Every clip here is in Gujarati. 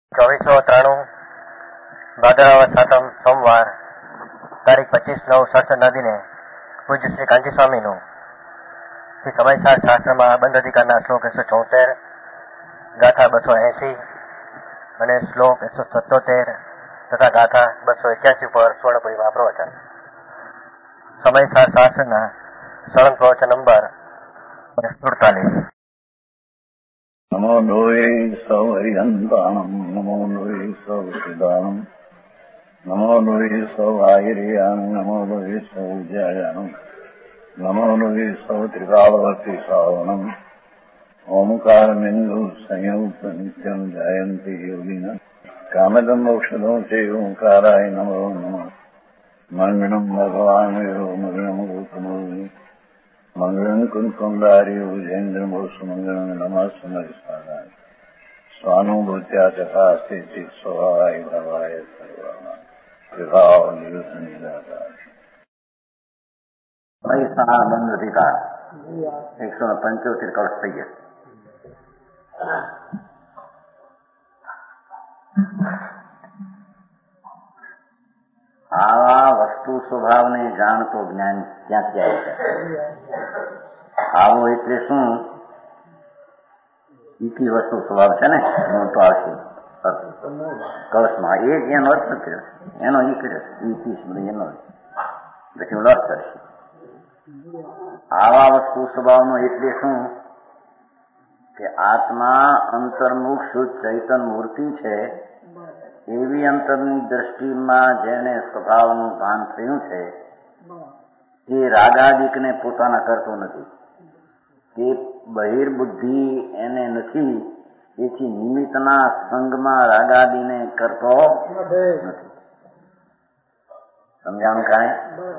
2493 ભાદરવા સાતમ સોમવાર તારીખ 25/9/67 દિને પૂજ્ય શ્રી કાંચી સ્વામીનું શ્રી સમયસાર શાસ્ત્રમાં બંધ અધિકારના શ્લોક 174, ગાથા 280 અને શ્લોક 177 તથા ગાથા 281 પર સ્વર્ણપુરીમાં પ્રવચન. સમયસાર શાસ્ત્રના સળંગ પ્રવચન નંબર 48. નમો લોહે સૌહરિહંતાણમ નમો લોહે સૌસિદાનમ નમો લોહે સૌઆયર્યાન નમો લોહે સૌજયાનમ નમો લોહે સૌત્રિકાળવર્તિ શ્રાવણમ ઓમકારમિંદુ સંયુક્ત નિત્યમ જયંતિ યોગિન કામદમ મોક્ષદો છે ઓંકારાય નમો નમઃ. મંગળમ ભગવાન મંગળમ ગૌતમો મંગળમ કુંકુંડાર્ય ભુજેન્દ્રમો સુમંગળમ નમઃ સમરિસાદાય સ્વાનુભૂત્યા ચકાસ્તે ચિત્ત સ્વભાવાય ભવાય સર્વમાં વિભાવ નિવૃત્ત નિરાકાર. પૈસા બંધ અધિકાર 175 કળશ થઈ ગયા. આવા વસ્તુ સ્વભાવને જાણતો જ્ઞાન ક્યાંથી આવે છે? આવો એટલે શું? ઈકી વસ્તુ સ્વભાવ છે ને, મોટો આવશે કળશમાં, એ એનો અર્થ કર્યો, એનો ઈ કર્યો, એનો પછી અર્થ કરશે. આવા વસ્તુ સ્વભાવનો એટલે શું? કે આત્મા અંતર્મુખ શુદ્ધ ચૈતન મૂર્તિ છે, એવી અંતરની દ્રષ્ટિમાં જેને સ્વભાવનું ભાન થયું છે તે રાગાદિકને પોતાના કરતો નથી, તે બહિર્બુદ્ધિ એને નથી, તેથી નિમિત્તના સંગમાં રાગાદિને કરતો નથી. સમજાણું કાંઈ?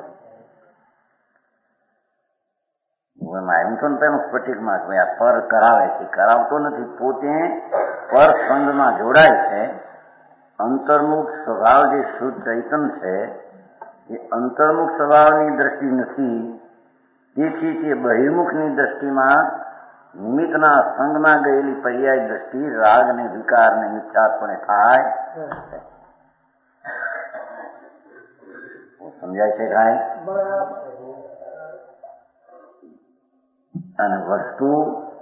આવ્યું તો ને પેલું સ્ફટિકમાં આ પર કરાવે છે, કરાવતો નથી, પોતે પર સંગમાં જોડાય છે. અંતર્મુખ સ્વભાવ જે શુદ્ધ ચૈતન છે એ અંતર્મુખ સ્વભાવની દ્રષ્ટિ નથી, તેથી તે બહિર્મુખની દ્રષ્ટિમાં નિમિત્તના સંગમાં ગયેલી પર્યાય દ્રષ્ટિ રાગ ને વિકાર ને મિથ્યાત્વને થાય. સમજાય છે કાંઈ? અને વસ્તુ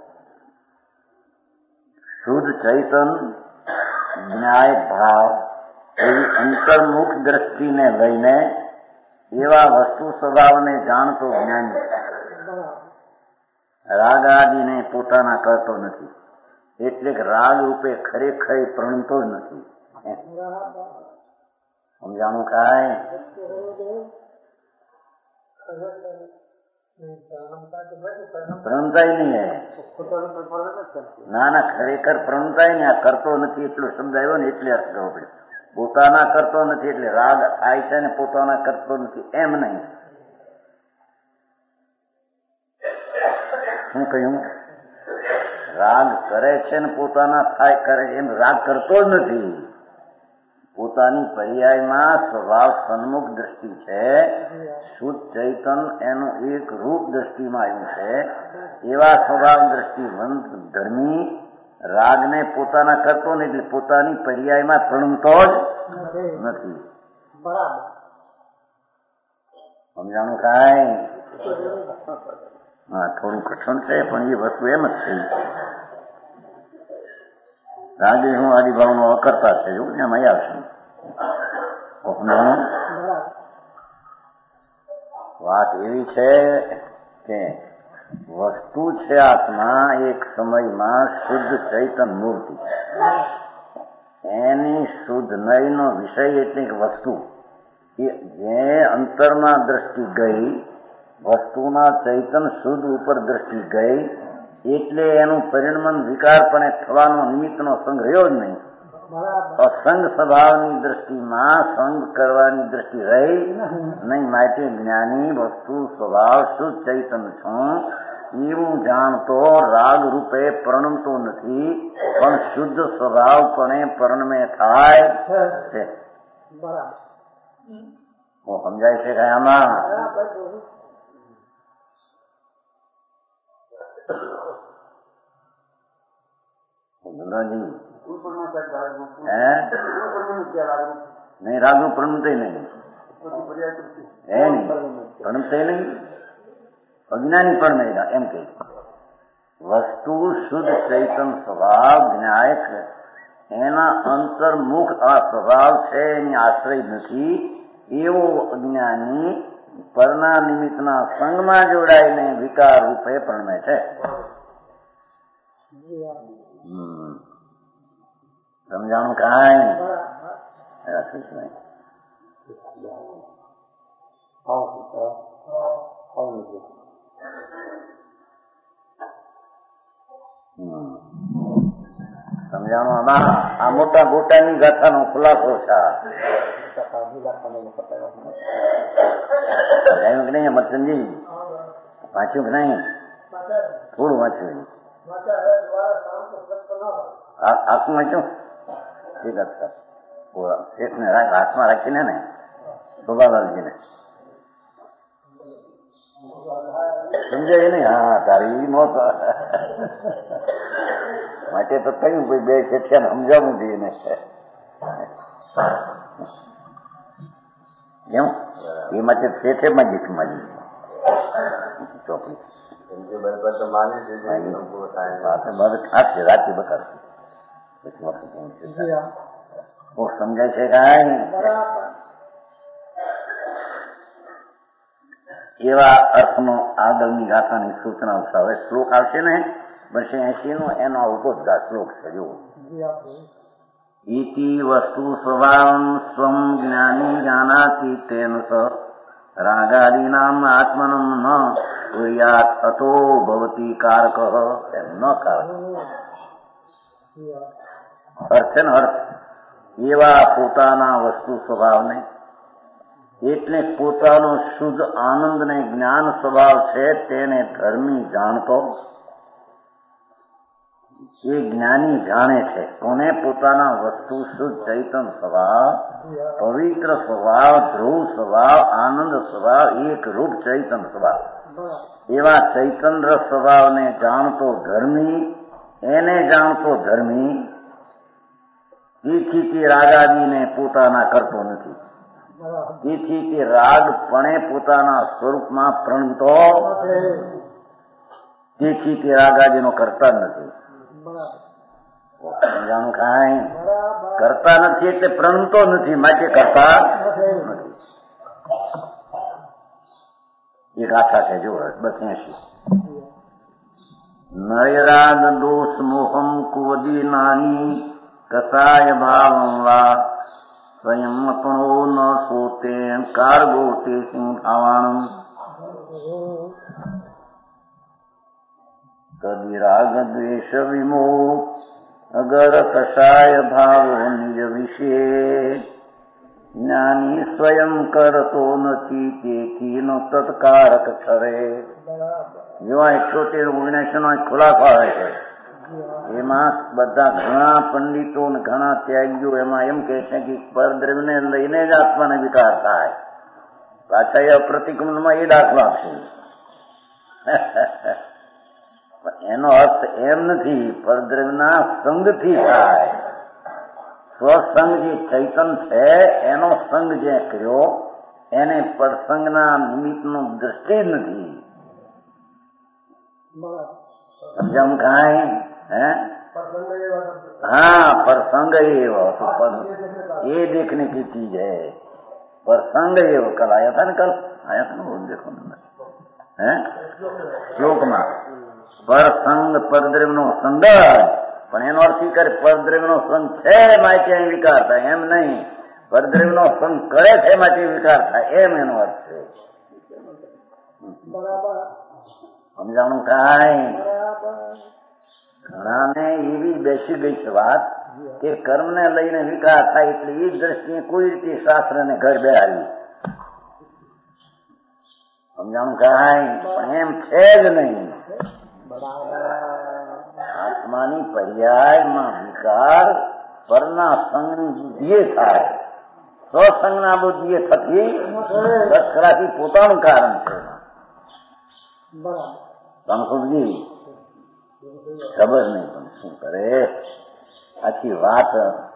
શુદ્ધ ચૈતન ન્યાય ભાવ એવી અંતર્મુખ દ્રષ્ટિને લઈને એવા વસ્તુ સ્વભાવને જાણતો જ્ઞાની રાગ આદિને પોતાના કરતો નથી, એટલે કે રાગ રૂપે ખરેખર પ્રણતો જ નથી. સમજાણું કાંઈ? પ્રણતાય નહીં. ના ખરેખર પ્રણતાય નહીં. આ કરતો નથી એટલો શબ્દ આવ્યો ને એટલે અર્થ કરવો પડે. પોતાના કરતો નથી એટલે રાગ થાય છે ને પોતાના કરતો નથી એમ નહીં. શું કહ્યું? રાગ કરે છે ને પોતાના થાય કરે એમ રાગ કરતો જ નથી. પોતાની પર્યાયમાં સ્વભાવ સન્મુખ દ્રષ્ટિ છે, શુદ્ધ ચૈતન એનું એક રૂપ દ્રષ્ટિમાં આવ્યું છે, એવા સ્વભાવ દ્રષ્ટિવંત ધર્મી રાગને પોતાના કરતો નથી, એટલે પોતાની પર્યાયમાં પ્રણમતો જ નથી. સમજાણું કાંઈ? હા, થોડું કઠણ છે પણ એ વસ્તુ એમ જ થઈ. રાગે હું આદિભાવનો અકર્તા છે, એવું ને એમાં આવશે. વાત એવી છે કે વસ્તુ છે આત્મા એક સમયમાં શુદ્ધ ચૈતન મૂર્તિ, એની શુદ્ધ નયનો વિષય એટલે વસ્તુ જે અંતરમાં દ્રષ્ટિ ગઈ, વસ્તુના ચૈતન શુદ્ધ ઉપર દ્રષ્ટિ ગઈ, એટલે એનું પરિણમન વિકારપણે થવાનો નિમિત્તનો સંગ રહ્યો જ નહીં. અસંગ સ્વભાવની દ્રષ્ટિમાં સંગ કરવાની દ્રષ્ટિ રહી નહીં. માટે જ્ઞાની વસ્તુ સ્વભાવ શુદ્ધ ચૈતન છું એવું જાણતો રાગ રૂપે પ્રણમતો નથી, પણ શુદ્ધ સ્વભાવપણે પરિણમે થાય છે. સમજાય છે કે આમાં? નહીં, રાગનું પ્રણમતે નહીં, હે નહીં, પ્રણમતે નહીં, અજ્ઞાની પણ નહીં. એમ કહે વસ્તુ શુદ્ધ ચૈતન સ્વભાવ જ્ઞાયક એના અંતર્મુખ આ સ્વભાવ છે, એની આશ્રય નથી. એવો અજ્ઞાની પરના નિમિત્તના સંગમાં જોડાઈને વિકાર રૂપે પ્રણમે છે. સમજાણું કાંઈ સમજાણું? આમાં આ મોટા ગોટાની ગાથાનો ખુલાસો છે. સમજાયું કે નહીં અમરચંદજી? વાંચ્યું કે નહીં? થોડું વાંચ્યું. આખું વાંચ્યું? ઠીક છે. શેઠને હાથમાં રાખીને ને શોભાલાલજીને સમજાય નહીં? હા, તારી મોત માટે તો કહ્યું કોઈ બે શેઠિયાને સમજાવવું જોઈએ ને. કેમ? એ માટે શેઠે માગી ચોપડી ખાશે રાતે બતાવશે. સમજાય છે કાંઈ? એવા અર્થનો આગળની ગાથાની સૂચના હવે શ્લોક આવશે ને 280 નો, એનો ઉપોદ્ઘાત શ્લોક છે. જુઓ, ઇતિ વસ્તુ સ્વભાવં સ્વં જ્ઞાની જાનાતિ તેન સ રાગાદીનામ આત્મનમ ન કુર્યાત અતો ભવતી કારક. એમ ન કારક અર્થ છે ને, અર્થ એવા પોતાના વસ્તુ સ્વભાવને, એટલે પોતાનો શુદ્ધ આનંદ ને જ્ઞાન સ્વભાવ છે તેને ધર્મી જાણતો. એ જ્ઞાની જાણે છે કોને? પોતાના વસ્તુ શુદ્ધ ચૈતન સ્વભાવ, પવિત્ર સ્વભાવ, ધ્રુવ સ્વભાવ, આનંદ સ્વભાવ, એક રૂપ ચૈતન સ્વભાવ. એવા ચૈતન્ય સ્વભાવને જાણતો ધર્મી, એને જાણતો ધર્મી. તેથી તે રાગાદીને પોતાના કરતો નથી. તેથી તે રાગપણે પોતાના સ્વરૂપમાં પ્રણમતો, તેથી તે રાગાદીનો કરતા નથી. સમજાણું કાંઈ? કરતા નથી એટલે પ્રણમતો નથી, માટે કરતા નથી. એ ગાથા છે. જો 82. નયરાગ દોષ મોહમ કુવદી નાની કસાય ભાવં વા સ્વયં અપણો ન સોતે કાર્ગો તે સિંહાવાણમ. કદી રાગ દ્વેષ વિમો અગર કસાય ભાવો નિજ વિશે જ્ઞાની સ્વયં કરતો નથી, તેથી નો તત્કારક ઠરે. જેવા 78-79 નો ખુલાસો આવે છે. એમાં બધા ઘણા પંડિતો અને ઘણા ત્યાગીઓ એમાં એમ કહે છે કે પરદ્રવ્યને લઈને જ આત્માને વિકાર થાય. પાછા એ પ્રતિક્રમણમાં એ દાખલો આપશે. એનો અર્થ એમ નથી, પરદ્રવ્યના સંગથી થાય. સ્વસંગ જે ચૈતન છે એનો સંગ જે કર્યો એને પરસંગના નિમિત્તનો દ્રષ્ટિ જ નથી. સમજામ કાંઈ? હે? हाँ, प्रसंग एव ये देखने की चीज है। प्रसंग एव कल आया था ना, कल आया था ना, वो देखो है श्लोक में प्रसंग परद्रव्यનો સંગ પણ એનો અર્થ ઈ કરે પરદ્રવ્યનો સંગ છે માટે વિકાર થાય એમ નહીં, પરદ્રવ્યનો સંગ કરે છે માટે વિકાર થાય એમ એનો અર્થ છે. સમજાણું કાંઈ? ઘણાને એવી બેસી ગઈ છે વાત કે કર્મને લઈને વિકાર થાય એટલે એ દ્રષ્ટિએ કોઈ રીતે શાસ્ત્રને ઘર બેહાવી. સમજાણું કાંઈ? પણ એમ છે જ નહીં. આત્માની પર્યાયમાં વિકાર પરના સંગની બુદ્ધિએ થાય, સ્વસંગના બુદ્ધિએ થતી લશ્કરાથી પોતાનું કારણ છે. સંસ્કૃતજી ખબર નહીં પણ શું કરે. આ આખી વાત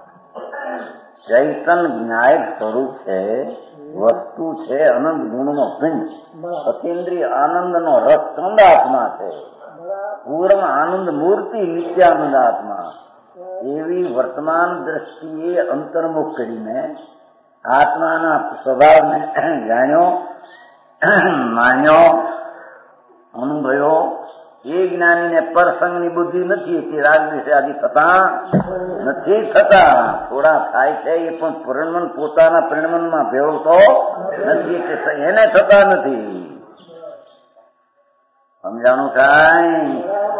ચૈતન જ્ઞાયક સ્વરૂપ છે, વસ્તુ છે અનંત ગુણનો પિંડ, અતિન્દ્રિય આનંદનો રસ કંદ આત્મા છે, પૂર્ણ આનંદ મૂર્તિ નિત્યાનંદ આત્મા. એવી વર્તમાન દ્રષ્ટિએ અંતર્મુખ કરીને આત્માના સ્વભાવને જાણ્યો, માન્યો, અનુભવ્યો. એ જ્ઞાનીને પરસંગની બુદ્ધિ નથી, તે રાગ દ્વેષાદિ થતા નથી થતા. થોડા થાય છે એ પણ પરિણમન પોતાના પરિણમનમાં ભેળવતો નથી, એટલે એને થતા નથી. સમજાણું કાંઈ?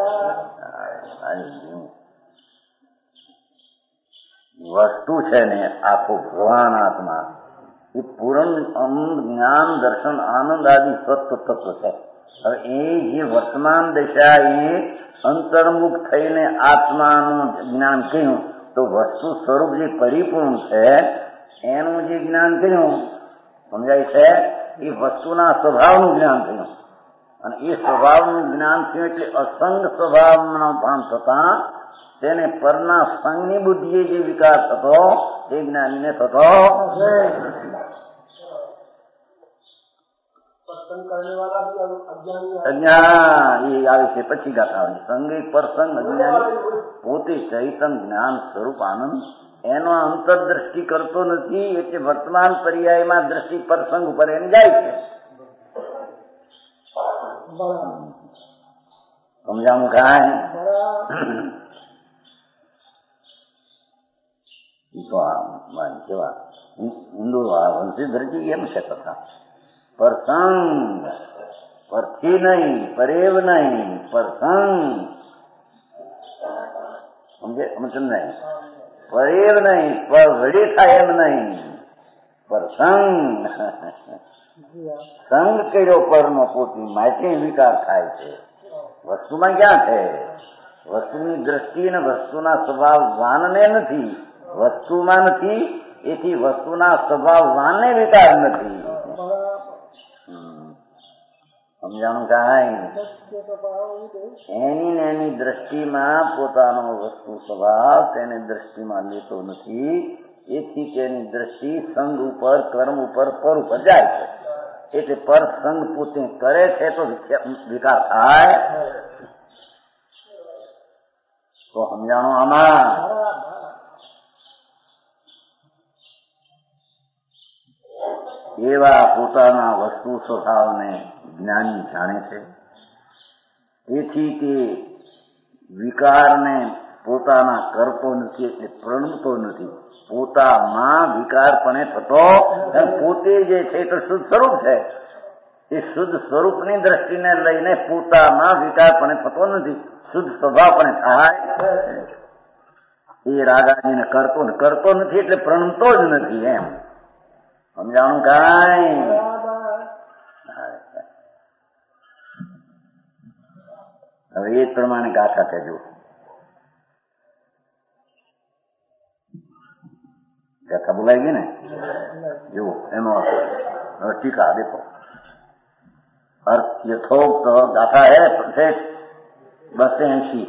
વસ્તુ છે ને આખું ભગવાન આત્મા એ પૂર્ણ જ્ઞાન દર્શન આનંદ આદિ સત્વ તત્વ છે. હવે એ જે વર્તમાન દશા એ અંતર્મુખ થઈને આત્માનું જ્ઞાન કહ્યું, તો વસ્તુ સ્વરૂપ જે પરિપૂર્ણ છે એનું જે જ્ઞાન કહ્યું સમજાય છે, એ વસ્તુના સ્વભાવનું જ્ઞાન થયું. અને એ સ્વભાવનું જ્ઞાન થયું એટલે અસંગ સ્વભાવનો ભાન થતા તેને પરના સંગની બુદ્ધિએ જે વિકાસ થતો તે જ્ઞાનીને થતો અજ્ઞાન. એ આવે છે પછી ગાતા સંગે પરસંગ અજ્ઞાની પોતે ચૈતન જ્ઞાન સ્વરૂપ આનંદ એનો અંતરદ્રષ્ટિ કરતો નથી, એટલે વર્તમાન પર્યાયમાં દ્રષ્ટિ પરસંગ ઉપર એની જાય છે. સમજાવું કાંઈ? કેવા હિન્દુ વંશીધરજી એમ છે કથા. પરસંગ પરથી નહીં, પરેવ નહીં, પરસંગ સમજે નહીં, પરેવ નહીં, પર વડી થાય એમ નહીં, પરસંગ સંગ કર્યો પરનો પોતી માટે વિકાર થાય છે. વસ્તુમાં ક્યાં છે? વસ્તુની દ્રષ્ટિ અને વસ્તુના સ્વભાવ વાનને નથી, વસ્તુમાં નથી, એથી વસ્તુના સ્વભાવ વાનને વિકાર નથી. સમજાણું કાંઈ? એની ને એની દ્રષ્ટિમાં પોતાનો વસ્તુ સ્વભાવ તેને દ્રષ્ટિમાં લેતો નથી, એથી તેની દ્રષ્ટિ સંગ ઉપર, કર્મ ઉપર, પર ઉપર જાય છે. એટલે પર સંગ પોતે કરે છે તો વિકાર થાય. તો સમજાણું આમાં? એવા પોતાના વસ્તુ સ્વભાવને જ્ઞાની જાણે છે. તેથી તે વિકારને પોતાના કરતો નથી, એટલે પ્રણમતો નથી. પોતામાં વિકારપણે થતો પોતે જે છે તો શુદ્ધ સ્વરૂપ છે, એ શુદ્ધ સ્વરૂપની દ્રષ્ટિને લઈને પોતામાં વિકારપણે થતો નથી, શુદ્ધ સ્વભાવપણે થાય. એ રાગાજીને કરતો નથી એટલે પ્રણમતો જ નથી. એમ સમજાણું કાંઈ? હવે એ પ્રમાણે ગાથા કહેજો. ગાથા બોલાઈ ગઈ ને? જુઓ એનો ટીકા દેખો. અર્થ યથોક્ત ગાથા હે 280.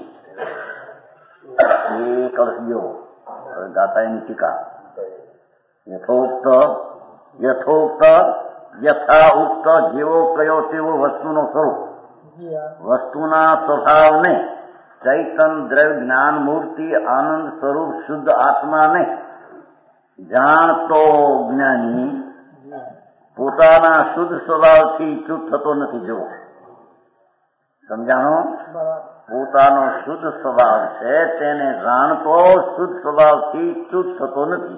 એ કળશીઓ ગાથા એની ટીકા. યથોક્ત યથા ઉક્ત જેવો કયો તેવો વસ્તુનો સ્વરૂપ, વસ્તુના સ્વભાવને ચૈતન દ્રવ્ય જ્ઞાન મૂર્તિ આનંદ સ્વરૂપ શુદ્ધ આત્માને જાણતો જ્ઞાની પોતાના શુદ્ધ સ્વભાવથી ચ્યુત થતો નથી. જુઓ સમજાણો? પોતાનો શુદ્ધ સ્વભાવ છે તેને જાણતો શુદ્ધ સ્વભાવથી ચ્યુત થતો નથી.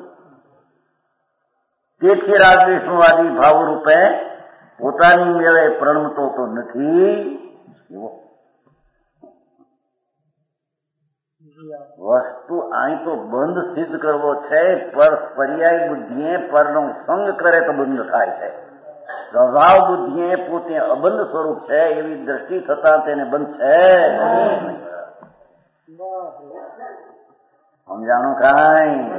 તેથી રાગદ્વેષવાદી ભાવ રૂપે પોતાની મેળે પ્રણમતો તો નથી. વસ્તુ અહીં તો બંધ સિદ્ધ કરવો છે, પર પર્યાય બુદ્ધિએ પરનો સંગ કરે તો બંધ થાય છે. સ્વભાવ બુદ્ધિએ પોતે અબંધ સ્વરૂપ છે એવી દ્રષ્ટિ થતા તેને બંધ છે. સમજાણું કાંઈ?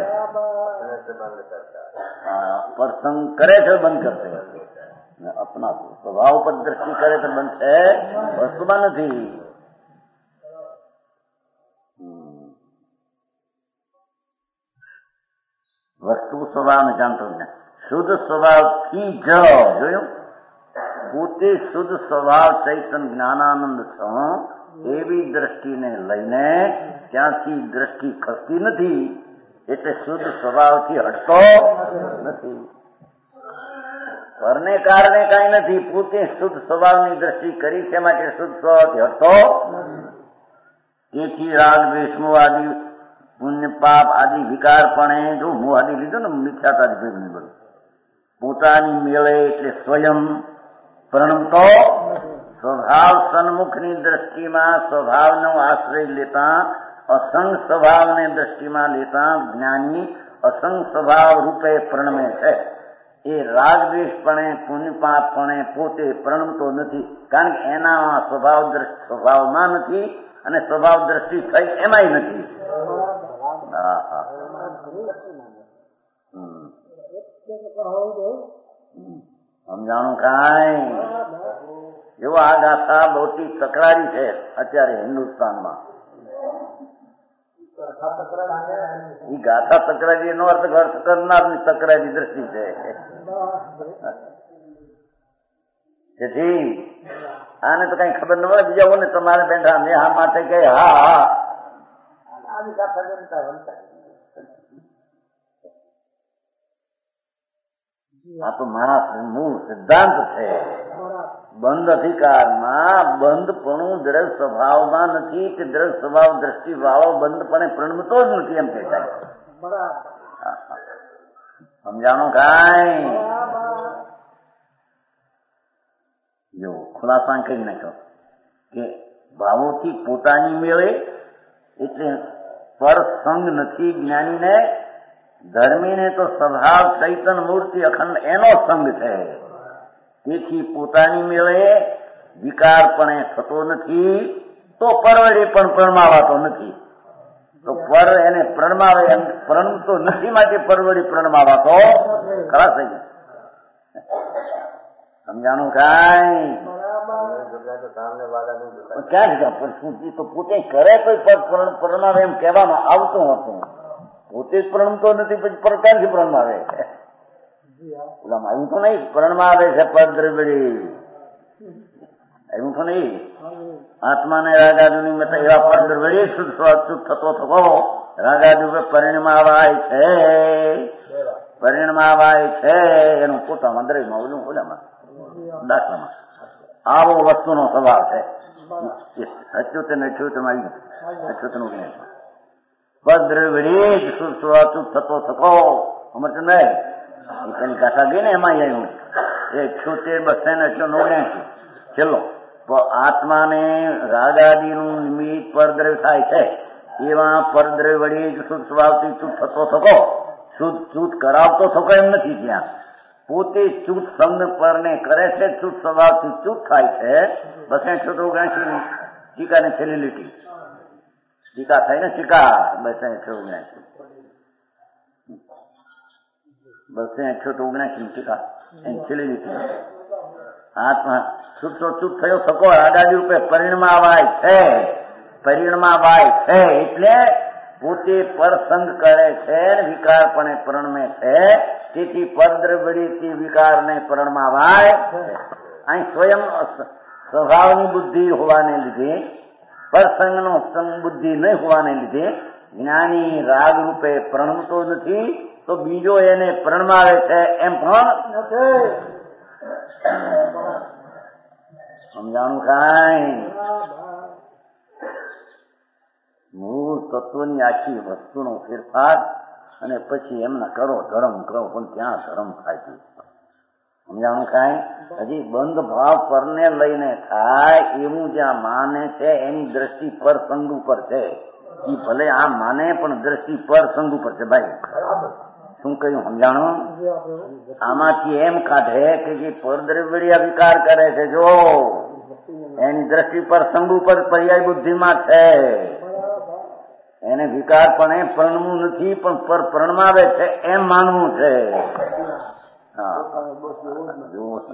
પ્રસંગ કરે છે બંધ કરશે, અપના સ્વભાવ પર દ્રષ્ટિ કરે તો બંધ છે, વસ્તુમાં નથી. વસ્તુ સ્વભાવને જાણતો જ નહીં. શુદ્ધ સ્વભાવથી જ જોયું, પોતે શુદ્ધ સ્વભાવ ચૈતન જ્ઞાનાનંદ છો એવી દ્રષ્ટિને લઈને ત્યાંથી દ્રષ્ટિ ખસતી નથી, એટલે શુદ્ધ સ્વભાવથી હટતો નથી. પરને કારણે કઈ નથી, પોતે શુદ્ધ સ્વભાવની દ્રષ્ટિ કરી છે માટે શુદ્ધ સ્વભાવથી હટતો. તેથી રાગ દ્વેષમો આદિ પુણ્ય પાપ આદિ વિકાર પણ જો મોહ આદિ લીધો ને મિથ્યાતાથી ભેગું નહીં બધું પોતાની મેળે એટલે સ્વયં પ્રણમતો સ્વભાવ સન્મુખની દ્રષ્ટિમાં સ્વભાવનો આશ્રય લેતા અસંગ સ્વભાવને દ્રષ્ટિમાં લેતા જ્ઞાની અસંગ સ્વભાવ રૂપે પ્રણમે છે. એ રાગ દ્વેષપણે પુણ્યપાપપણે પોતે પ્રણમતો નથી, કારણ કે એના સ્વભાવમાં નથી અને સ્વભાવ દ્રષ્ટિ થઈ એમાંય નથી. સમજાણું કાંઈ? જો આ ગાથા બહુથી તકરારી છે અત્યારે હિન્દુસ્તાનમાં. એ ગાથા તકરારી એનો અર્થ કરનારની તકરારી દ્રષ્ટિ છે. જેથી આને તો કઈ ખબર ન પડે, બીજા હોય ને તમારે બેઠા મેં હા માટે કે હા આ તો મારા મૂળ સિદ્ધાંત છે. બંધ અધિકારમાં બંધપણું દ્રવ્ય સ્વભાવમાં નથી કે દ્રવ્ય સ્વભાવ દ્રષ્ટિ વાળો બંધપણે પ્રણમતો જ નથી એમ કહેતા. સમજાણું કાંઈ? જો ખુલાસા કહી નાખ્યો કે ભાવોથી પોતાની મેળે એટલે પર સંગ નથી જ્ઞાનીને, ધર્મીને તો સ્વભાવ ચૈતન મૂર્તિ અખંડ એનો સંગ છે. તેથી પોતાની મેળે વિકારપણે થતો નથી, તો પરવડે પણ પ્રણમાવાતો નથી. તો પર એને પ્રણમાવે એમ પ્રણમતો નથી માટે પરવડે પ્રણમાવાતો ખરા થઈ ગયું. સમજાણું કાંઈ? ક્યાં જ પરિસ્થિતિ તો પોતે કરે તો પ્રણમાવે એમ કહેવામાં આવતું હતું. પોતે જ પ્રણમતો નથી પછી પર ક્યાંથી પ્રણમાવે? એવું તો નહીં પ્રણમાવે છે પદ દ્રવ્યડી, એવું તો નહીં. આત્માને રાગાદુની મત એવા પદ દ્રવ્યડી શુદ્ધ થતો થતો રાગાદુ પરિણમાવાય છે, પરિણમાવાય છે એનું પોતામાં દ્રવ્યમાં ઓલું ઓલામાં દાખલામાં આવો વસ્તુનો સ્વભાવ છે. અચ્યુતન અચ્યુતમાં આવી અચ્યુતન પદ દ્રવ્યડી જ શુદ્ધ થતો થતો સમજ નહીં. એની ગાથા ગઈ ને એમાં આવ્યું 78 છેલ્લો આત્માને રાગાદીનું નિમિત્ત પરદ્રવ્ય થાય છે, એવા પરદ્રવ્ય વળી જ શુદ્ધ સ્વભાવથી ચૂત થતો થકો ચૂત કરાવતો થકો એમ નથી. ત્યાં પોતે ચૂત સંગ પરને કરે છે, ચૂત સ્વભાવથી ચૂત થાય છે. 279 ટીકાને છેલ્લી લીટી ટીકા થાય ને ટીકા 279 ટીકા એની છેલ્લી લીટી આત્મા ચૂત થયો થકો રાગાદી રૂપે પરિણમાવાય છે, પરિણમાવાય છે એટલે પોતે પરસંગ કરે છે, વિકારપણે પ્રણમે છે. તેથી પરદ્રવ્યથી વિકારને પ્રણમાવાય છે. અહીં સ્વયં સ્વભાવની બુદ્ધિ હોવાને લીધે, પરસંગનો સંગ બુદ્ધિ નહીં હોવાને લીધે જ્ઞાની રાગ રૂપે પ્રણમતો નથી, તો બીજો એને પ્રણમાવે છે એમ પણ નથી. સમજાણું કાંઈ? મૂળ તત્વની આખી વસ્તુનો ફેરફાર અને પછી એમના કરો ધર્મ કરો, પણ ત્યાં ધર્મ થાય છે. સમજાણું કાંઈ? હજી બંધ ભાવ પરને લઈને થાય એવું જ્યાં માને છે એની દ્રષ્ટિ પર સંગ ઉપર છે. એ ભલે આ માને પણ દ્રષ્ટિ પર સંગ ઉપર છે. ભાઈ શું કહ્યું? સમજાણું? આમાંથી એમ કાઢે કે જે પરદ્રવ્ય વિકાર કરે છે, જો એની દ્રષ્ટિ પર સંગ ઉપર પર્યાય બુદ્ધિમાં છે, એને વિકાર પણ એ પ્રણમવું નથી પણ પર પ્રણમાવે છે એમ માનવું છે.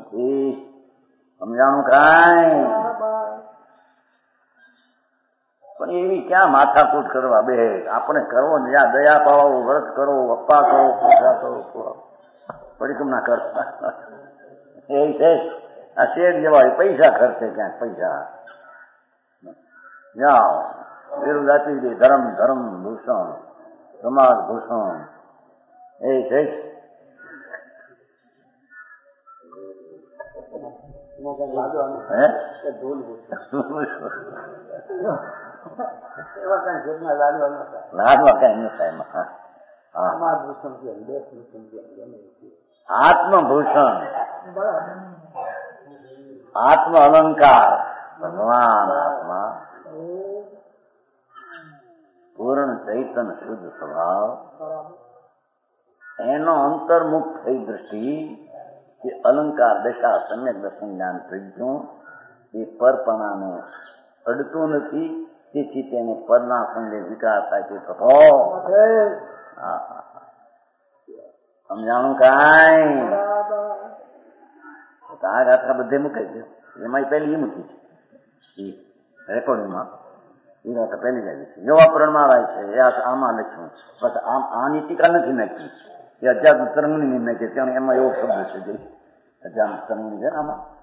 સમજાણું કાંઈ? પણ એવી ક્યાં માથાકૂટ કરવા બે? આપણે કરવો ને જ્યાં દયા પાવો, વ્રત કરો, અપ્પા કરો, પૂજા કરો, પરિક્રમા કરતા એ છે. આ શેઠ જેવા પૈસા ખર્ચે ક્યાંક પૈસા જાઓ પેલું જાતિ દે ધર્મ ધર્મ ભૂષણ સમાજ ભૂષણ એ છે. લાડવા કઈ ન થાય. આત્મભૂષણ, આત્મ અલંકાર, ભગવાન આત્મા, પૂર્ણ ચૈતન શુદ્ધ સ્વભાવ, એનો અંતર્મુખ થઈ દ્રષ્ટિ કે અલંકાર દશા સમ્યક દર્શન જ્ઞાન પ્રજ્ઞું એ પરપણાને અડતું નથી, તેથી તેને પરના સંગે વિકાર થાય છે. થતો સમજાણું કાંઈ આ ગાથા બધે મૂકાઈ ગયો. એમાં પહેલી એ મૂકી છે રેકોર્ડિંગમાં, એ ગાથા પહેલી જ આવી છે. જેવા પ્રણમાં આવે છે એ આમાં લખ્યું. બસ આની ટીકા નથી નાખી, એ અજાત તરંગની નાખી. ત્યાં એમાં એવો શબ્દ છે જે અજાત તરંગની છે.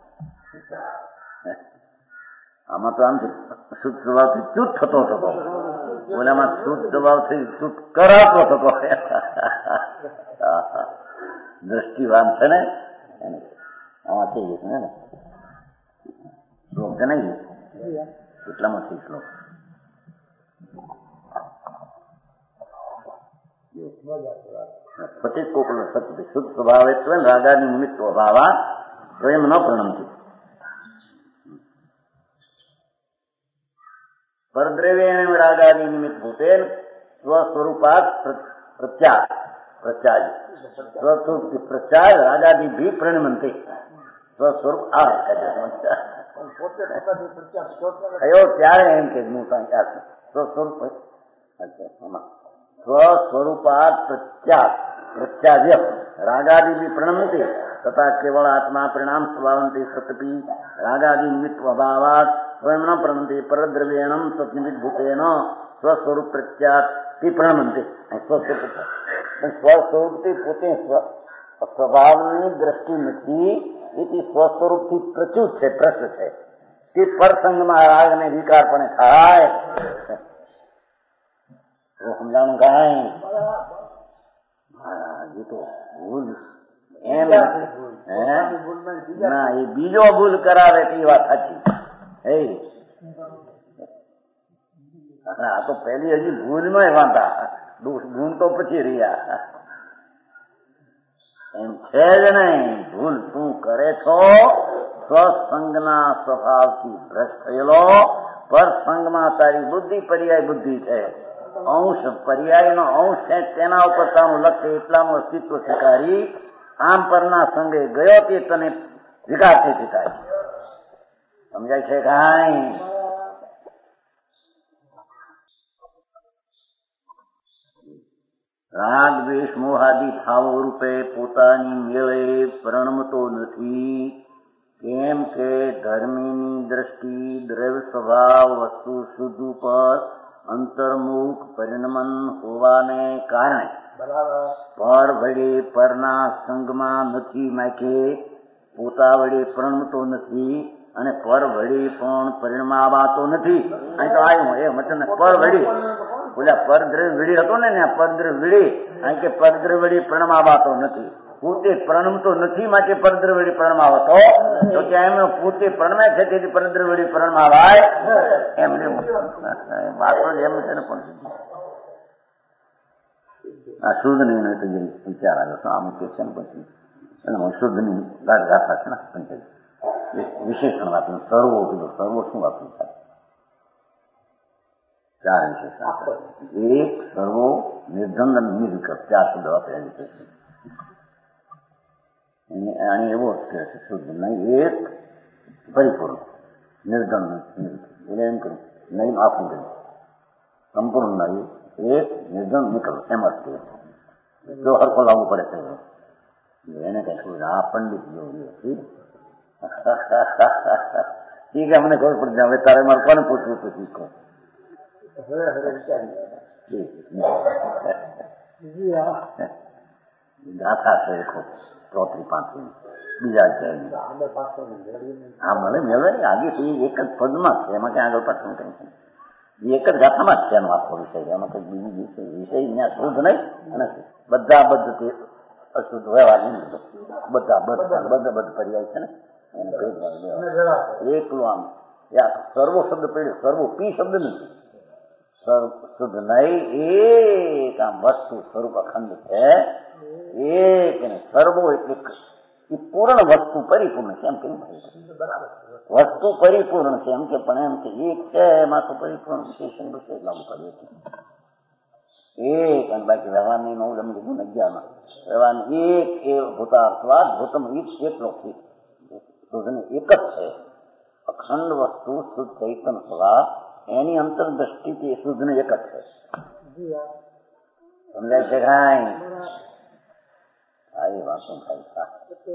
આમાં તો આમ શુદ્ધ સ્વભાવથી ચૂત થતો ઓલામાં શુદ્ધ સ્વભાવથી ચૂત કરાતો થતો. દ્રષ્ટિવાન છે ને આમાં થઈ ગયું છે ને શ્લોક છે ને એટલામાં થી શ્લોક પતિ કોકલો સત્ય શુદ્ધ સ્વભાવે રાગાની નિમિત્ત અભાવા સ્વયં ન પ્રણમતી પરદ્રવ્યેણ રાગાદી નિમિત્ત ભૂતેન સ્વસ્વરૂપાત પ્રત્યાજ સ્વસ્વરૂપ પ્રત્યાજ રાગાદી ભી પ્રણમંતે સ્વસ્વરૂપ આ થયો ત્યારે એમ કે સ્વસ્વરૂપાત પ્રત્યાજ રાગાદી ભી પ્રણમતે તથા કેવળ આત્મા પરિણામ સ્વભાવંતે સતપી રાગાદી નિમિત્ત અભાવાત સ્વયં ન પ્રણમતે પરદ્રવ્યેણ તત્નિમિત્ત ભૂતેન સ્વસ્વરૂપ પ્રત્યાત પ્રણમંતે. સ્વસ્વરૂપથી પોતે સ્વભાવની દ્રષ્ટિ નથી, એથી સ્વસ્વરૂપથી પ્રચુત છે, પ્રશ્ન છે. તે પરસંગમાં રાગ ને વિકાર પણ થાય. સમજાણું કાંઈ એ તો ભૂલ એમ ના, એ બીજો ભૂલ કરાવે તે વાત સાચી. આ તો પેલી હજી ભૂલમાં વાંધા, ગુણ તો પછી રહ્યા એમ છે જ નહીં. ભૂલ તું કરે છો સ્વસંગના સ્વભાવથી ભ્રષ્ટ થયેલો. પર સંગમાં તારી બુદ્ધિ પર્યાય બુદ્ધિ છે, અંશ પર્યાયનો અંશ છે, તેના ઉપર તારું લક્ષ્ય એટલાનું અસ્તિત્વ સ્વીકારી આમ પરના સંગે ગયો તે તને વિકાસથી શીખાય. સમજાય છે કાંઈ? રાગ દ્વેષ મોહાદી ભાવો રૂપે પોતાની મેળે પ્રણમતો નથી. કેમ કે ધર્મીની દ્રષ્ટિ દ્રવ્ય સ્વભાવ વસ્તુ શુદ્ધ ઉપર અંતર્મુખ પરિણમન હોવાને કારણે પર વડે પરના સંગમાં નથી નાખે, પોતા વડે પ્રણમતો નથી અને પર વડે પણ પરિણમાવાતો નથી. અહીં તો આવ્યું એ મતલબ પર વડી બોલ્યા પરદ્રવ્ય વિડી હતો ને પરદ્રવ્ય વિડી, અહીં કે પરદ્રવ્ય વડી પ્રણમાવાતો નથી. પોતે પ્રણમતો નથી માટે પરદ્રવ્ય વડી પ્રણમાવતો, તો ત્યાં એમનો પોતે પ્રણમે છે તેથી પરદ્રવ્ય વડી પ્રણમાવાય એમને વાતો જ એમ છે ને. પણ આ શુદ્ધ નહીં તો જે વિચાર આવ્યો તો આમ કે છે ને પછી શુદ્ધ ની ગાથા છે ને પંચાયત વિશેષણ વાપર્યું. સર્વો કીધું, સર્વો શું વાપર્યું થાય? ચાર વિશેષણ. એક સર્વો નિર્ધન નિર્વિકલ્પ, ચાર શબ્દ વાપર્યા વિશેષણ. અને એવો શુદ્ધ નહીં. એક પરિપૂર્ણ નિર્ધન એટલે એમ કર્યું નહીં આખું કર્યું સંપૂર્ણ નહીં. એક નિર્ધન નિકલ્પ એમ જ કહે. જો હરખો લાવવું પડે છે એને કઈ શું આ પંડિત જેવું ઠીક. અમને ખબર પડી જાય હવે તારે મારે કોને પૂછવું તો શીખો. ગાથા છે ચોત્રી પાંચરી બીજા હા મને મેળવે ને આજે એક જ પદમાં છે, એમાં ક્યાં આગળ પાછળ કઈ છે, એક જ ગાથામાં જ છે એનો આખો વિષય. એમાં કઈ બીજું વિષય ત્યાં શુદ્ધ નહીં અને બધા બધ અશુદ્ધ વ્યવહાર નહીં, બધા પર્યાય છે ને એકલું આમ સર્વો શબ્દ પડ્યો, સર્વો પી શબ્દ નથી, શુદ્ધ નહીં એક આમ વસ્તુ સ્વરૂપ અખંડ છે એક, સર્વો એટલે પૂર્ણ વસ્તુ પરિપૂર્ણ છે એમ કેમ વસ્તુ પરિપૂર્ણ છે એમ કે પણ એમ કે એક છે એમાં તો પરિપૂર્ણ વિશેષણ વિશેષ લાગુ કરીએ એક, અને બાકી વ્યવહારની નવું એમ કીધું ને 11 વ્યવહાર એક એ ભૂતાર્થવાદ ભૂતમ એટલો શુદ્ધને એક જ છે, અખંડ વસ્તુ શુદ્ધ ચૈતન સ્વભાવ એની અંતરદ્રષ્ટિથી શુદ્ધને એક જ છે. સમજાય છે કાંઈ? આવી વાતો થાય.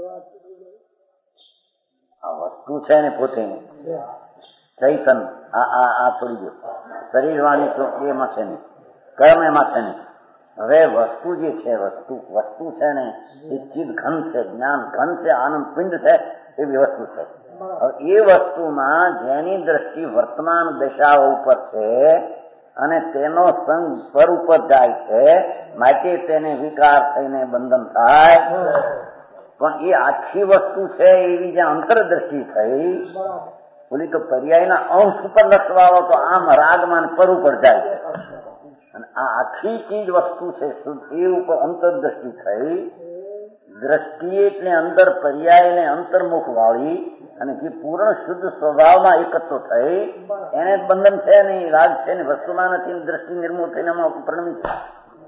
આ વસ્તુ છે ને પોતે ચૈતન આ છોડી દો, શરીર વાણી તો એમાં છે ને, કર્મ એમાં છે ને. હવે વસ્તુ જે છે વસ્તુ છે ને એ ચિદ ઘન છે, જ્ઞાન ઘન છે, આનંદ પિંડ છે, એવી વસ્તુ છે. હવે એ વસ્તુમાં જેની દ્રષ્ટિ વર્તમાન દશાઓ ઉપર છે અને તેનો સંગ પર ઉપર જાય છે, માટે તેને વિકાર થઈને બંધન થાય. પણ એ આખી વસ્તુ છે એવી જે અંતરદ્રષ્ટિ થઈ, બોલી તો પર્યાયના અંશ ઉપર લખવાઓ તો આમ રાગમાન પર ઉપર જાય છે, અને આ આખી ચીજ વસ્તુ છે એ ઉપર અંતરદ્રષ્ટિ થઈ. દ્રષ્ટિ એટલે અંદર પર્યાય ને અંતર્મુખ વાળી અને જે પૂર્ણ શુદ્ધ સ્વભાવમાં એકત્વ થઈ એને બંધન છે નહીં, રાગ છે ને વસ્તુમાં નથી, દ્રષ્ટિ નિર્મૂળ થઈને પરિણમી છે.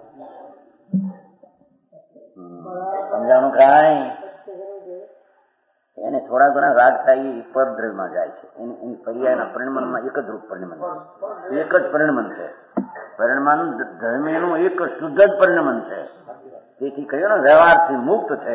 સમજાણું કાંઈ? એને થોડા ઘણા રાગ થાય એ પરદ્રવ્યમાં જાય છે, એની પર્યાયના પરિણમનમાં એક જ રૂપ પરિણમન, એક જ પરિણમન છે. પરિણમન ધર્મીનું એક શુદ્ધ જ પરિણમન છે. તેથી કહ્યું ને વ્યવહારથી મુક્ત છે.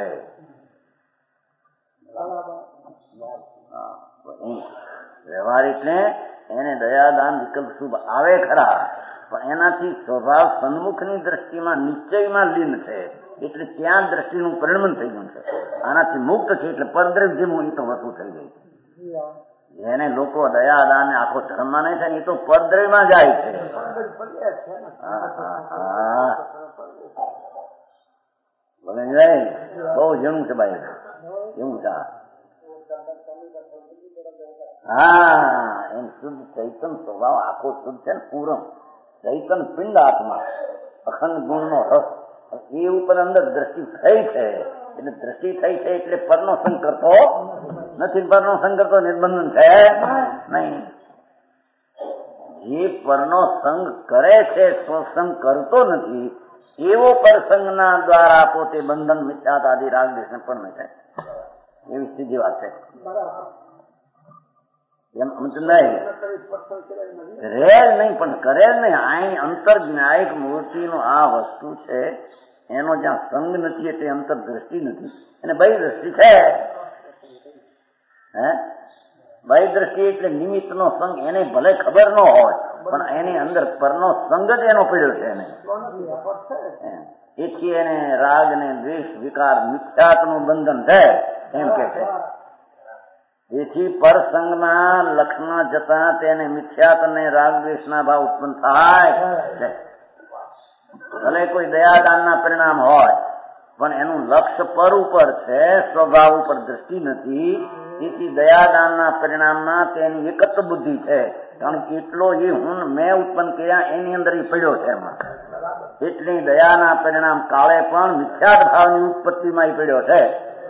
વ્યવહાર એટલે એને દયાદાન વિકલ્પ શુભ આવે ખરા, પણ એનાથી સ્વભાવ સન્મુખની દ્રષ્ટિમાં નિશ્ચયમાં લીન છે, એટલે ત્યાં દ્રષ્ટિનું પરિણમન થઈ ગયું છે. આનાથી મુક્ત છે એટલે પરદ્રવ્ય જેવું એ તો વસ્તુ થઈ ગઈ. જેને લોકો દયાદાન ને આખો ધર્મ માને છે ને એ તો પરદ્રવ્યમાં જાય છે. બહુ ઝીણું છે ભાઈ, એવું છે. હા, એમ શુદ્ધ ચૈતન સ્વભાવ આખો શુદ્ધ છે ને પૂર્ણ ચૈતન પિંડ આત્મા અખંડ ગુણનો રસ એ ઉપર અંદર દ્રષ્ટિ થઈ છે. એટલે દ્રષ્ટિ થઈ છે એટલે પરનો સંગ કરતો નથી, પરનો સંગ કરતો નિર્બંધન છે નહીં. જે પરનો સંગ કરે છે સ્વસંગ કરતો નથી એવો પરસંગના દ્વારા પોતે બંધન મિથ્યાત આદિ રાગ દેશને પણ છે. એવી સીધી વાત છે. એમ નહીં રેલ નહીં પણ કરેલ નહીં. અહીં અંતર જ્ઞાયક મૂર્તિનો આ વસ્તુ છે, એનો જ્યાં સંગ નથી એટલે અંતર દ્રષ્ટિ નથી, એને બાહ્ય દ્રષ્ટિ છે. હે બાહ્ય દ્રષ્ટિ એટલે નિમિત્તનો સંગ, એને ભલે ખબર ન હોય પણ એની અંદર પરનો સંગ જ એનો પડ્યો છે એને. એથી એને રાગ ને દ્વેષ વિકાર મિથ્યાત્વનું બંધન છે એમ કે છે. તેથી પરસંગના લક્ષમાં જતા તેને મિથ્યાત અને રાગ દ્વેષના ભાવ ઉત્પન્ન થાય છે. ભલે કોઈ દયાદાનના પરિણામ હોય પણ એનું લક્ષ્ય પર ઉપર છે, સ્વભાવ ઉપર દ્રષ્ટિ નથી. તેથી દયાદાનના પરિણામમાં તેની એકત્વ બુદ્ધિ છે, કારણ કે એટલો એ હું મેં ઉત્પન્ન કર્યા એની અંદર એ પડ્યો છે એમાં. એટલી દયાના પરિણામ કાળે પણ મિથ્યાત ભાવની ઉત્પત્તિમાં એ પડ્યો છે.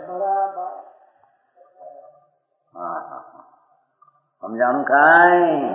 સમજાણું કાંઈ?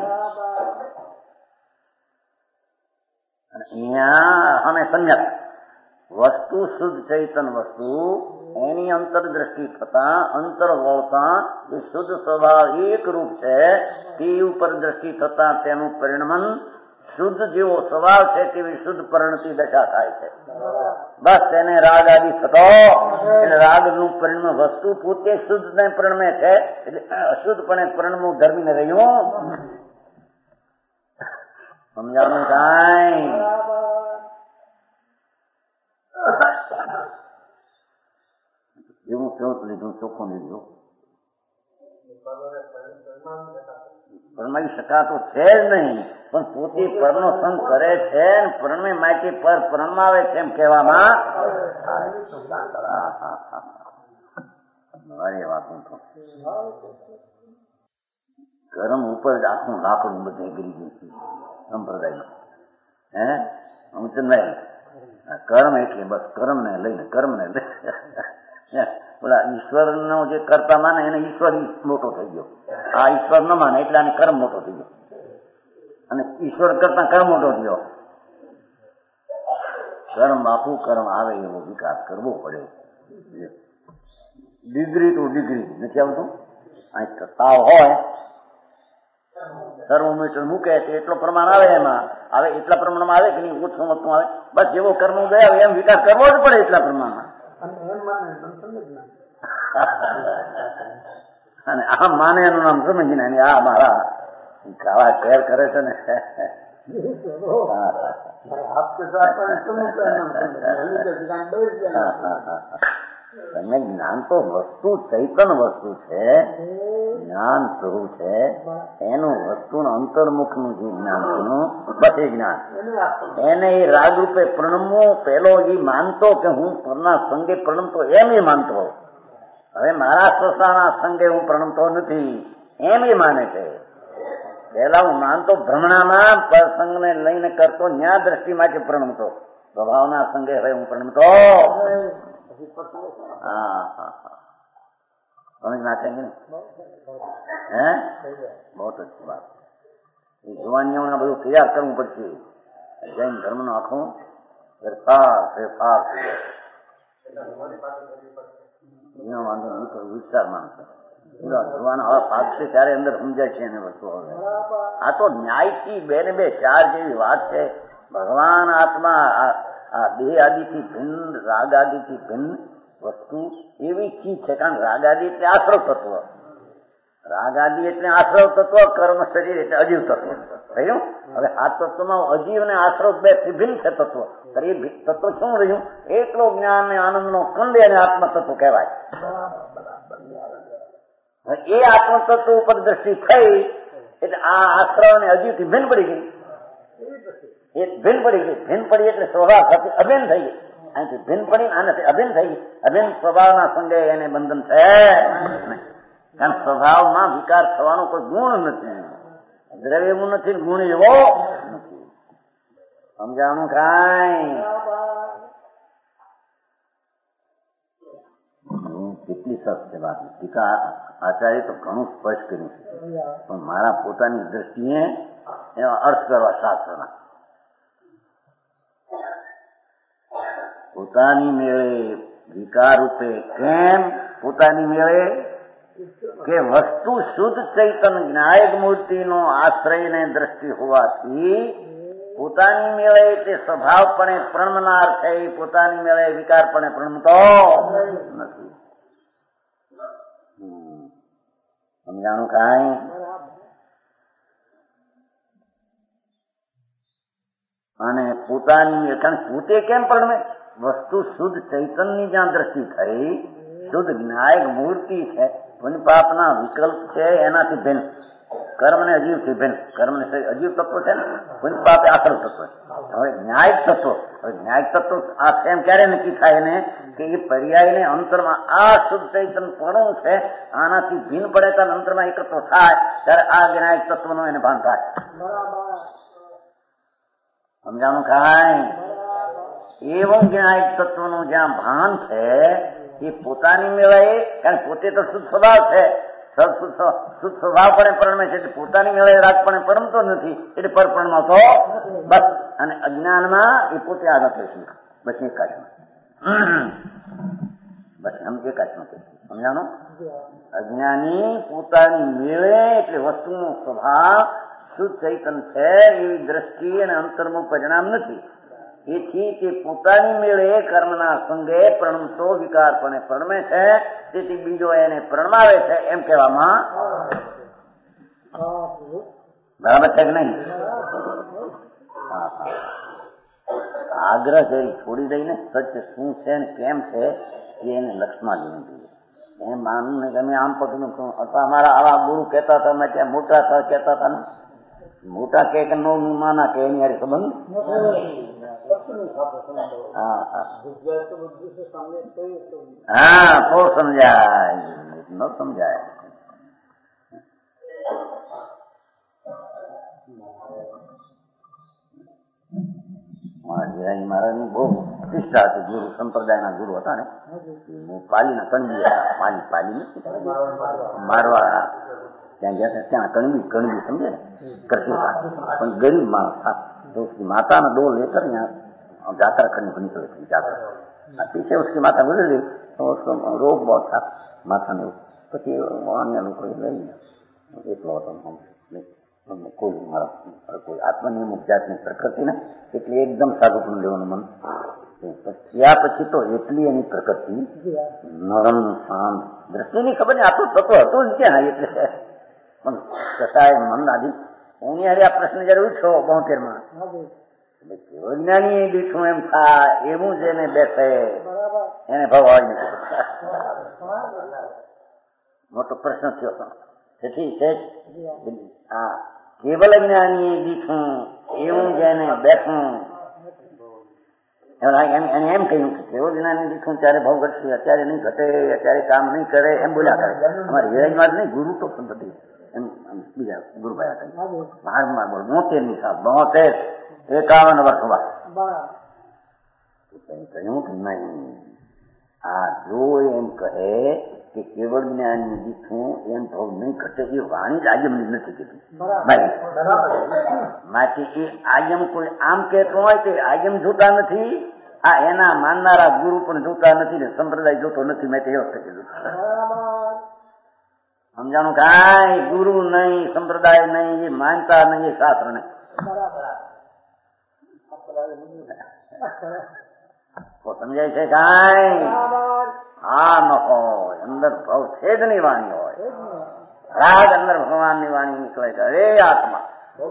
અહીંયા અમે સમ્યક વસ્તુ શુદ્ધ ચૈતન વસ્તુ એની અંતરદ્રષ્ટિ થતા અંતર વળતા એ શુદ્ધ સ્વભાવ એક રૂપ છે, તે ઉપર દ્રષ્ટિ થતા તેનું પરિણમન શુદ્ધ જેવો સ્વભાવ છે તેવી શુદ્ધ પરિણતિ દશા થાય છે. બસ તેને રાગ આદિ થતો એટલે રાગનું પરિણમ વસ્તુ પોતે શુદ્ધ ને પરિણમે છે, એટલે અશુદ્ધપણે પરિણમું ધર્મીને રહ્યું સમજાણું કાંઈ? એવું કેવું લીધું, ચોખ્ખું લીધું. પરમાઈ શકાતો છે જ નહીં, પણ પોતે પરનો સંગ કરે છે, પરમે માટે પર પરમાવે છે એમ કહેવામાં વાતું તો કર્મ ઉપર જ આખું લાકડું બધે ગરી ગયું છે સંપ્રદાયમાં. હે અમચંદભાઈ, કર્મ એટલે બસ કર્મ ને લઈને બોલા ઈશ્વરનો જે કરતા માને એને ઈશ્વર મોટો થઈ ગયો, આ ઈશ્વર ન માને એટલે આને કર્મ મોટો થઈ ગયો, અને ઈશ્વર કરતા કર્મ મોટો થયો. કર્મ બાપુ કર્મ આવે એવો વિકાસ કરવો પડે, ડિગ્રી ટુ ડિગ્રી નથી આવતું. અહીં તાવ હોય થર્મોમીટર મૂકે તો એટલો પ્રમાણ આવે, એમાં આવે એટલા પ્રમાણમાં આવે કે નહીં, ઓછું વધતું આવે. બસ જેવો કર્મ ગયા એમ વિકાસ કરવો જ પડે એટલા પ્રમાણમાં. અને આ માને એનું નામ સમજીને આ મારા ખાવા કેર કરે છે ને. તમે જ્ઞાન તો વસ્તુ ચૈતન વસ્તુ છે, જ્ઞાન શું છે એનું વસ્તુનું અંતર્મુખનું જે જ્ઞાન બસ એ જ્ઞાન એને એ રાગ રૂપે પ્રણમવું. પેલો એ માનતો કે હું પરના સંગે પ્રણમતો એમ એ માનતો. હવે મારા સ્વસાના સંગે હું પ્રણમતો નથી એમ એ માને છે. પેલા હું માનતો ભ્રમણામાં પ્રસંગને લઈને કરતો, ન્યા દ્રષ્ટિ માટે પ્રણમતો. સ્વભાવના સંગે હવે હું પ્રણમતો. સમજ નાખેંગે ને? હે બહુ અચ્છી વાત. એ જુવાનીઓને બધું તૈયાર કરવું પડશે. જૈન ધર્મ નું આખું ફેરફાર વાંધો નહીં, વિસ્તાર માનશે. જુવાનો હવે પાકશે ત્યારે અંદર સમજાય છે એને વસ્તુ. હવે આ તો ન્યાયથી બે ને બે ચાર જેવી વાત છે. ભગવાન આત્મા આ દેહ આદિથી ભિન્ન, રાગ આદિથી ભિન્ન વસ્તુ એવી ચીજ છે. કારણ રાગ આદિ એટલે આશ્રવ તત્વ, રાગ આદિ એટલે આશ્રવ તત્વ, કર્મ શરીર એટલે અજીવ તત્વ રહ્યું. હવે આ તત્વમાં અજીવ ને આશ્રવ બે ભિન્ન છે તત્વ. એ તત્વ શું રહ્યું? એકલો જ્ઞાન ને આનંદ નો કંદ અને આત્મ તત્વ કહેવાય. એ આત્મ તત્વ ઉપર દ્રષ્ટિ થઈ એટલે આ આશ્રવ ને અજીવ થી ભિન્ન પડી ગઈ. એ ભિન્ન પડી ગઈ, ભિન્ન પડી એટલે સ્વભાવ સાથે અભિન્ન થઈ ગઈ. અહીંથી ભિન્ન પડી આનાથી અભિન્ન થઈ ગઈ. અભિન્ન સ્વભાવના સંગે એને બંધન છે. કારણ સ્વભાવમાં વિકાર થવાનો કોઈ ગુણ નથી, દ્રવ્ય એવું નથી, ગુણ એવો નથી. સમજાવવાનું કાંઈ? કેટલી સરસ છે વાત. ટીકા આચાર્ય તો ઘણું સ્પષ્ટ કર્યું છે, પણ મારા પોતાની દ્રષ્ટિએ એવા અર્થ કરવા શાસ્ત્રના. પોતાની મેળે વિકાર રૂપે કેમ પોતાની મેળે કે વસ્તુ શુદ્ધ ચૈતન જ્ઞાયક મૂર્તિનો આશ્રય ને દ્રષ્ટિ હોવાથી પોતાની મેળે તે સ્વભાવપણે પ્રણમનાર છે, પોતાની મેળે વિકારપણે પ્રણમતો નથી. સમજાણું કાંઈ? અને પોતાની કારણ પોતે કેમ પ્રણમે? વસ્તુ શુદ્ધ ચૈતનની જ્યાં દ્રષ્ટિ થઈ, શુદ્ધ જ્ઞાયક મૂર્તિ છે, પુણ્ય પાપના વિકલ્પ છે એનાથી ભિન્ન, કર્મ ને અજીવ થી ભિન્ન. કર્મ ને અજીવ તત્વ છે ને, પુણ્ય પાપ આશ્રવ તત્વ. હવે ન્યાયિક તત્વ, હવે ન્યાયિક તત્વ આ એમ ક્યારે નક્કી થાય ને કે એ પર્યાયને અંતરમાં આ શુદ્ધ ચૈતન પણ છે, આનાથી ભિન્ન પડે ત્યારે અંતરમાં એકત્વ થાય ત્યારે આ ન્યાયિક તત્વનું એને ભાન થાય. સમજાણું કાંઈ? એવું જ્ઞાયક તત્વનું જ્યાં ભાન છે એ પોતાની મેળાએ, કારણ પોતે તો શુદ્ધ સ્વભાવ છે, શુદ્ધ સ્વભાવ પણ પરણમે છે એટલે પોતાની મેળાએ રાજપણે પરમતો નથી એટલે પરપણમાં તો બસ. અને અજ્ઞાનમાં એ પોતે આગળ છે, બસ એક કાચમાં, બસ આમ એક કાચમાં છે. સમજાણું? અજ્ઞાની પોતાની મેળે એટલે વસ્તુનો સ્વભાવ શુદ્ધ ચૈતન છે એવી દ્રષ્ટિ અને અંતરનું પરિણામ નથી. એથી તે પોતાની મેળે કર્મના સંગે પ્રણમતો વિકારપણે પ્રણમે છે, તેથી બીજો એને પ્રણમાવે છે એમ કહેવામાં. બરાબર છે કે નહીં? આગ્રહ જે છોડી દઈને સત્ય શું છે ને કેમ છે એ એને લક્ષમાં લેવું જોઈએ. એ માનવું ને તમે આમ પકડ્યું છું અથવા અમારા આવા ગુરુ કહેતા હતા મેં ત્યાં મોટા હતા કહેતા હતા ને મોટા કે નો માના કે એની યાર સંબંધ. હા તો સમજાય, ન સમજાય. મહારાજની બહુ પ્રતિષ્ઠા હતી. ગુરુ સંપ્રદાયના ગુરુ હતા ને, પાલીના કણબી હતા. પાલી મારવા ત્યાં ગયા હતા. ત્યાં કણબી સમજે ને કરતી પણ ગરીબ માણસ માતાના ડોલ લેकर यहाँ जाकर करने को निकले थे. जाकर पीछे उसकी माता गुजर गई तो उसको रोग बहुत था माथा में. પછી અન્ય લોકો લઈને એટલો હતો કોઈ મારા કોઈ આત્મનિર્મુખ જાતની પ્રકૃતિ ને એટલે એકદમ સાધુપણું લેવાનું મન. ત્યાં પછી તો એટલી એની પ્રકૃતિ નરમ શાંત દ્રષ્ટિની ખબર ને આટલું થતો હતું જ ક્યાં. એટલે પણ કસાય મન આદિ એની હારે આ પ્રશ્ન જયારે ઉઠ્યો 72માં જ્ઞાની દીઠું એમ થાય એવું જ એને બેસે એને ભગવાન મોટો પ્રશ્ન થયો હતો. તેથી છે આ કેવલ જ્ઞાની દીઠું એવું જેને બેઠું એને એમ કહ્યું કે કેવલ જ્ઞાની દીઠું ત્યારે ભાવ ઘટશે, અત્યારે નહીં ઘટે, અત્યારે કામ નહીં કરે એમ બોલ્યા કરે. અમારી હિરાજમાં જ નહીં ગુરુ તો પદ્ધતિ એમ બીજા ગુરુભાઈ હતા બહારમાં બોલ 72 ની સાથ 52 51 વર્ષ કહ્યું કે નહીં આ જો એમ કહે કે કેવળ જ્ઞાની દીઠું એમ ભાવ નહીં ઘટે એ વાણી જ આજમની નથી કીધી. માટે એ આજમ કોઈ આમ કહેતો હોય તે આજમ જોતા નથી, આ એના માનનારા ગુરુ પણ જોતા નથી ને સંપ્રદાય જોતો નથી. મેં તો એ વખતે કીધું સમજાણું કાંઈ ગુરુ નહીં, સંપ્રદાય નહીં, એ માનતા નહીં, એ શાસ્ત્ર નહીં. તો સમજાય છે કાંઈ? હા ન હોય અંદર ભવછેદ ની વાણી હોય. રાગ અંદર ભગવાનની વાણી નીકળે છે. અરે આત્મા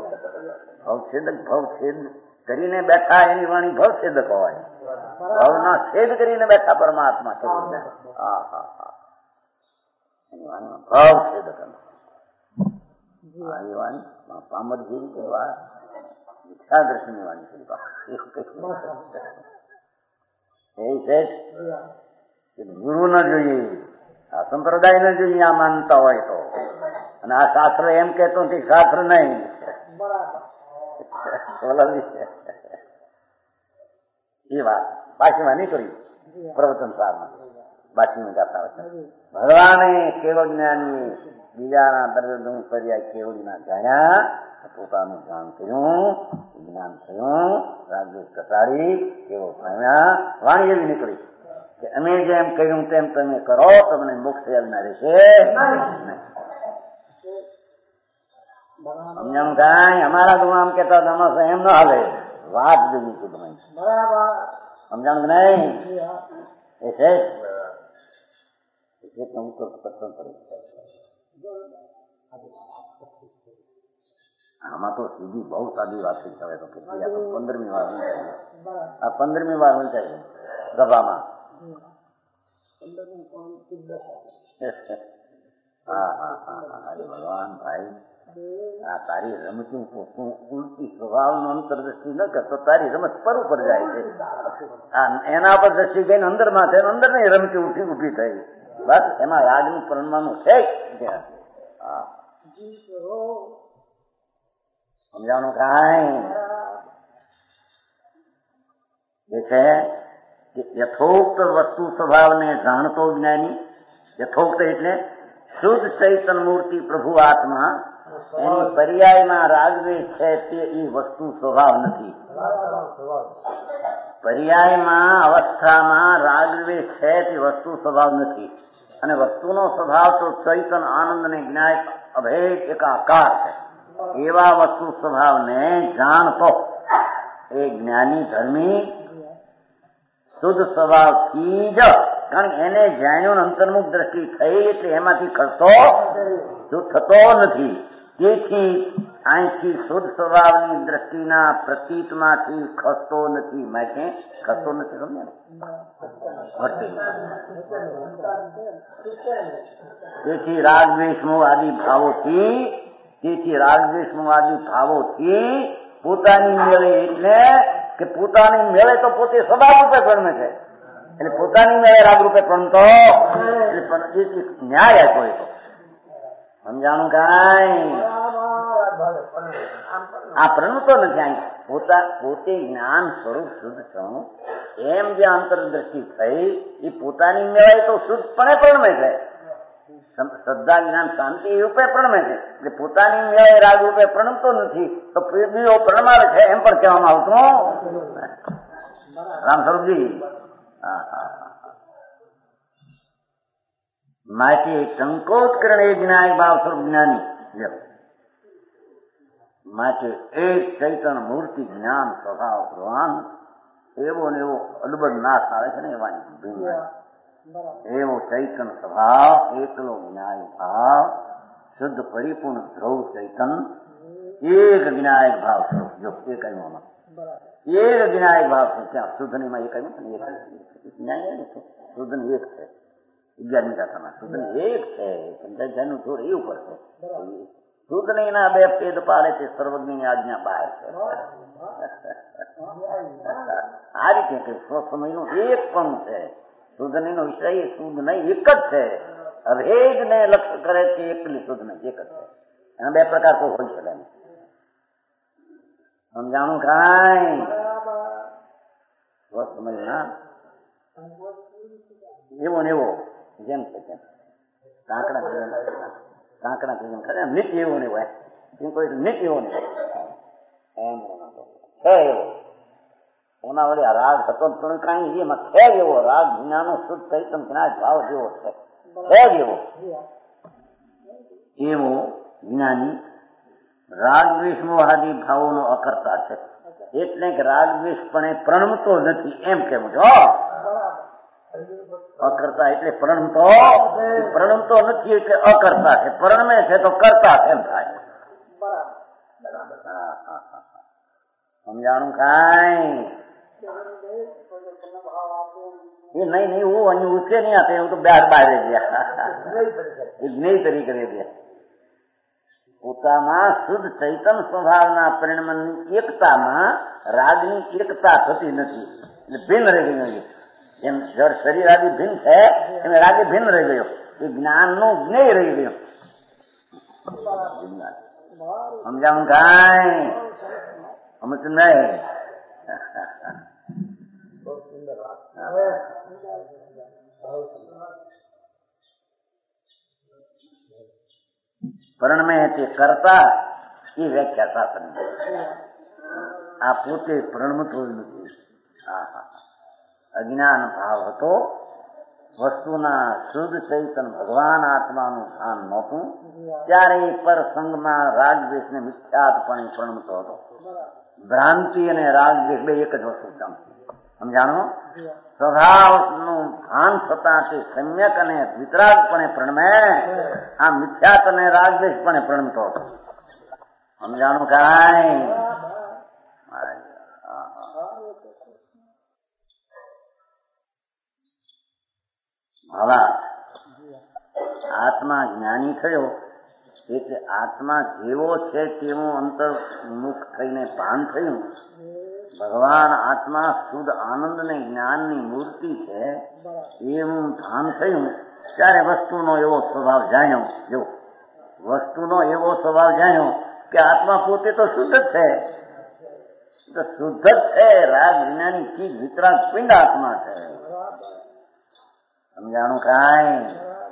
ભવછેદ કરીને બેઠા એની વાણી ભવછેદક હોય. ભવના છેદ કરીને બેઠા પરમાત્મા કેવું છે. હા હા હા ભવછેદક વાણી પામર જેવી કહેવા ઈચ્છા દ્રષ્ટિની વાણી છે. ગુરુ ન જોઈએ, આ સંપ્રદાય ન જોઈએ આ માનતા હોય તો. અને આ શાસ્ત્ર એમ કેતો કે શાસ્ત્ર નહીં એ વાત બાકીમાં નહીં કરી પ્રવચન સારમાં બાકીમાં ગાતા હોય. ભગવાને કેવળ જ્ઞાની બીજાના દર્દ કર્યા કેવડીના જાણ્યા, પોતાનું જ્ઞાન કર્યું, જ્ઞાન થયું, રાજ્ય કટાડી કેવો પામ્યા. વાણી એવી નીકળી કે અમે જેમ કહ્યું તેમ તમે કરો તમને મોક્ષ ના રહેશે. સમજાણું કાંઈ? અમારા ગુણ આમ કેતા તમારે એમ ના હાલે. વાત જોવી છું તમે સમજાણું કે નહીં? એ છે આમાં તો સીધી બહુ સાદી વાત થઈ હવે તો 15મી વાર વંચાઈ. આ 15મી વાર વંચાઈ સભામાં. હા હા હા અરે ભગવાન ભાઈ આ તારી રમતું તું ઉલટી સ્વભાવનો અંતરદ્રષ્ટિ ન કરતો તારી રમત પર ઉપર જાય છે. એના પર દ્રષ્ટિ ગઈને અંદરમાં છે, અંદર ની રમતી ઉભી થઈ. બસ એમાં રાજનું પરણવાનું છે. સમજાવવાનું કાંઈ? એ છે કે યથોક્ત વસ્તુ સ્વભાવને જાણતો જ્ઞાની, યથોક્ત એટલે શુદ્ધ ચૈતન મૂર્તિ પ્રભુ આત્મા, એની પર્યાયમાં રાગદ્વેષ છે તે એ વસ્તુ સ્વભાવ નથી. પર્યાયમાં અવસ્થામાં રાગદ્વેષ છે તે વસ્તુ સ્વભાવ નથી. અને વસ્તુનો સ્વભાવ તો ચૈતન આનંદ ને જ્ઞાય અભેદ એકાકાર છે. એવા વસ્તુ સ્વભાવને જાણતો એ જ્ઞાની ધર્મી શુદ્ધ સ્વભાવથી જ, કારણ એને જાણ્યું અંતર્મુખ દ્રષ્ટિ થઈ એટલે એમાંથી ખસતો જો થતો નથી. તેથી અહીંથી શુદ્ધ સ્વભાવની દ્રષ્ટિના પ્રતીતમાંથી ખસતો નથી, માટે ખસતો નથી. સમજે ને? તેથી રાગદ્વેષમો આદિ ભાવોથી પોતાની મેળે, એટલે કે પોતાની મેળે તો પોતે સ્વભાવ રૂપે પરમે છે, એટલે પોતાની મેળે રાગ રૂપે પરમતો ન્યાય આપ્યો. એ તો સમજાણું કાંઈ આ પ્રણતો નથી. અહીં પોતે જ્ઞાન સ્વરૂપ શુદ્ધ છું એમ જે અંતરદ્રષ્ટિ થઈ એ પોતાની મેળે તો શુદ્ધપણે પ્રણમે છે. શ્રદ્ધા જ્ઞાન શાંતિ રૂપે પ્રણમે છે, એટલે પોતાની મેળે રાગ રૂપે પ્રણમતો નથી, તો બીજો પ્રણમાવે છે એમ પણ કહેવામાં આવતું. રામ સ્વરૂપજી માટે સંકોચકરણ એ જ્ઞાય ભાવ સ્વરૂપ જ્ઞાની માટે એક ચૈતન મૂર્તિ જ્ઞાન સ્વભાવ ભગવાન એવો ને એવો અદભુત નાશ આવે છે ને એવાની એવો ચૈતન સ્વભાવ એકલો જ્ઞાય ભાવ શુદ્ધ પરિપૂર્ણ ધ્રુવ ચૈતન એક જ્ઞાયક ભાવ સ્વરૂપ. જો એ કહ્યું એક જ્ઞાયક ભાવ છે ત્યાં શુદ્ધનીમાં એ કહ્યું ને એક જ્ઞાય શુદ્ધ એક છે. 11મી કથામાં શુદ્ધ એક છે, પંચાયતનું થોડ એ ઉપર છે. શુદ્ધની ના બે ભેદ પાડે તે સર્વજ્ઞની આજ્ઞા બહાર છે. આ રીતે કે સ્વસમયનું એક પણ છે. શુદ્ધની નો વિષય શુદ્ધ નહીં એક જ છે. અભેદ ને લક્ષ્ય કરે છે એકલી શુદ્ધ નહીં એક જ છે. એના બે પ્રકાર કોઈ હોઈ શકે નહીં. સમજાણું કાંઈ? સ્વસમયના એવો ને એવો જેમ છે તેમ કાંકડા જેમ ખરે નિત્ય એવો નહીં હોય એમ કોઈ નિત્ય એવો નહીં એમ છે એવો. એના વડે રાગ હતો પણ કાંઈ એમાં છે એવો રાગ જ્ઞાનો શુદ્ધ ચૈતન જ્ઞાન ભાવ જેવો છે એવો જ્ઞાની રાગદ્વેષમો આદિ ભાવોનો અકર્તા છે. એટલે કે રાગદ્વેષપણે પ્રણમતો નથી એમ કેવું છો. અકર્તા એટલે પ્રણમતો નથી એટલે અકર્તા છે. પ્રણમે છે તો કરતા એમ થાય. સમજાણું કાંઈ? એ નહીં હું અહીં ઉઠે નહીં આપે હું તો બહાર રહી ગયા જ્ઞેય તરીકે રહી ગયા. પોતામાં શુદ્ધ ચૈતન સ્વભાવના પરિણમની એકતામાં રાગની એકતા થતી નથી, એટલે ભિન્ન રહી ગયું. એમ જળ શરીર આદિ ભિન્ન છે એમ રાગે ભિન્ન રહી ગયો. એ જ્ઞાનનું જ્ઞેય રહી ગયું. સમજાવું કાંઈ? સમજ નહીં? પરણમે તે કરતા એ વ્યાખ્યા શાસ્ત્રની. આ પોતે પ્રણમતો નથી. અજ્ઞાન ભાવ હતો. વસ્તુના શુદ્ધ ચૈતન ભગવાન આત્માનું ભાન નહોતું. ત્યારે પરસંગમાં રાગદ્વેષને મિથ્યાત્પણે પ્રણમતો હતો. ભ્રાંતિ અને રાગદ્વેષ બે એક જ વસ્તુ છે. સમજાણો? સ્વભાવનું ભાન થતા તે સમ્યક અને વિતરાગપણે પ્રણમે. આ મિથ્યાત અને રાગદ્વેષપણે પ્રણમતો હતો. સમજાણું કાંઈ? હવે આત્મા જ્ઞાની થયો એટલે આત્મા જેવો છે તેવું અંતર્મુખ થઈને ભાન થયું. ભગવાન આત્મા શુદ્ધ આનંદ ને જ્ઞાનની મૂર્તિ છે એવું ભાન થયું. ત્યારે વસ્તુનો એવો સ્વભાવ જાણ્યો. જો વસ્તુનો એવો સ્વભાવ જાણ્યો કે આત્મા પોતે તો શુદ્ધ જ છે, તો શુદ્ધ જ છે. રાગ વિનાની ચીજ વિતરાગ પિંડ આત્મા છે. સમજાણું કાંઈ?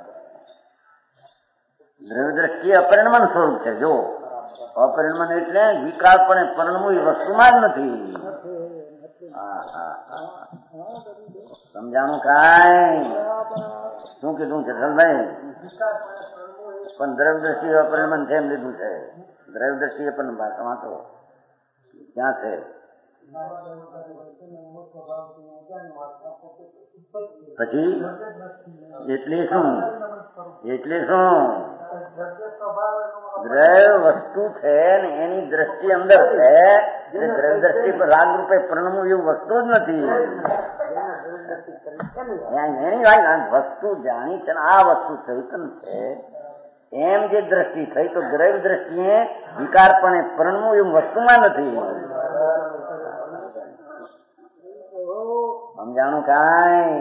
દ્રવ્ય દ્રષ્ટિ અપરિણમન સ્વરૂપ છે. જો અપરિણમન એટલે વિકારપણે પરિણમવું એ વસ્તુમાં જ નથી. સમજાણું કાંઈ? શું કીધું છે ભાઈ? પણ દ્રવ્ય દ્રષ્ટિ અપરિણમન છે એમ લીધું છે. દ્રવ્ય દ્રષ્ટિ પણ ભાષામાં તો ક્યાં છે? પછી એટલે શું દ્રવ્ય વસ્તુ છે ને એની દ્રષ્ટિ અંદર છે, દ્રવ્ય દ્રષ્ટિ પર રાગ રૂપે પ્રણમવું એવું વસ્તુ જ નથી. એની વસ્તુ જાણી છે ને આ વસ્તુ ચૈતન છે એમ જે દ્રષ્ટિ થઈ, તો દ્રવ્ય દ્રષ્ટિએ વિકારપણે પ્રણમવું એવું વસ્તુમાં નથી. સમજાણું કાંઈ?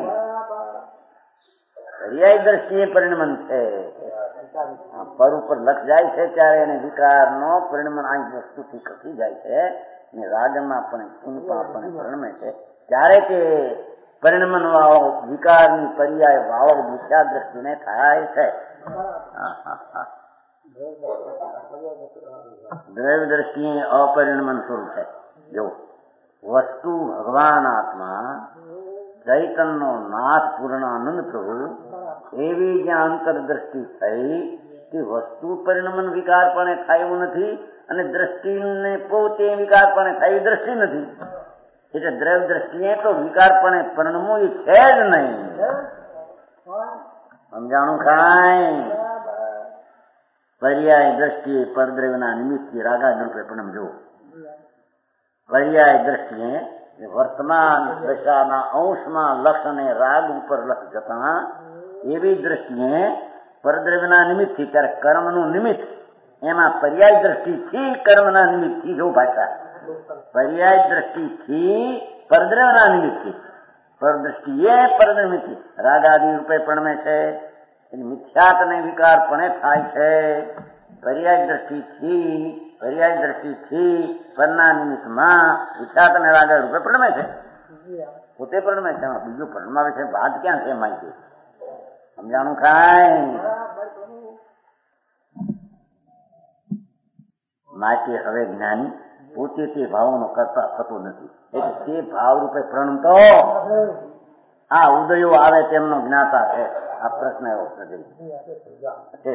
પર્યાય દ્રષ્ટિએ પરિણમન છે. પર ઉપર લખ જાય છે ત્યારે એને વિકાર નો પરિણમન આ વસ્તુથી ખસી જાય છે અને રાગમાં પણ કુંપા પણ પરિણમે છે ત્યારે તે પરિણમન વાળો વિકારની પર્યાય વાળો મિથ્યા દ્રષ્ટિને થાય છે. દ્રવ્ય દ્રષ્ટિએ અપરિણમન સ્વરૂપ છે. જો વસ્તુ ભગવાન આત્મા ચૈતનનો નાથ પૂર્ણાનંદ પ્રભુ એવી જ્યાં અંતરદ્રષ્ટિ થઈ તે વસ્તુ પરિણમન વિકારપણે થાય એવું નથી અને દ્રષ્ટિને પોતે વિકારપણે થાય દ્રષ્ટિ નથી. એટલે દ્રવ્ય દ્રષ્ટિએ તો વિકારપણે પરિણમવું એ છે જ નહીં. સમજાણું કાંઈ? પર્યાય દ્રષ્ટિએ પરદ્રવ્યના નિમિત્તથી રાગાદરૂપે પરિણમજો. પર્યાય દ્રષ્ટિએ વર્તમાન દશાના અંશમાં લક્ષ અને રાગ ઉપર લક્ષ જતા એવી દ્રષ્ટિએ પરદ્રવ્યના નિમિત્તથી, ત્યારે કર્મનું નિમિત્ત એમાં પર્યાય દ્રષ્ટિથી કર્મના નિમિત્તથી જો ભાષા પર્યાય દ્રષ્ટિથી પરદ્રવ્યના નિમિત્તથી પરદ્રષ્ટિએ પરદ્રવ્યથી રાગાદી રૂપે પ્રણમે છે. મિથ્યાત ને વિકારપણે થાય છે. પર્યાય દ્રષ્ટિથી પરના નિમિત્તમાં વિખ્યાત અને રાગ રૂપે પરિણમે છે. પોતે પરિણમે છે. બીજું પરિણમાવે છે વાત ક્યાં છે માહિતી? સમજાણું કાંઈ? માટે હવે જ્ઞાની પોતે તે ભાવોનો કરતા થતો નથી. એટલે તે ભાવ રૂપે પ્રણમતો આ ઉદયો આવે તેમનો જ્ઞાતા છે. આ પ્રશ્ન એવો છે.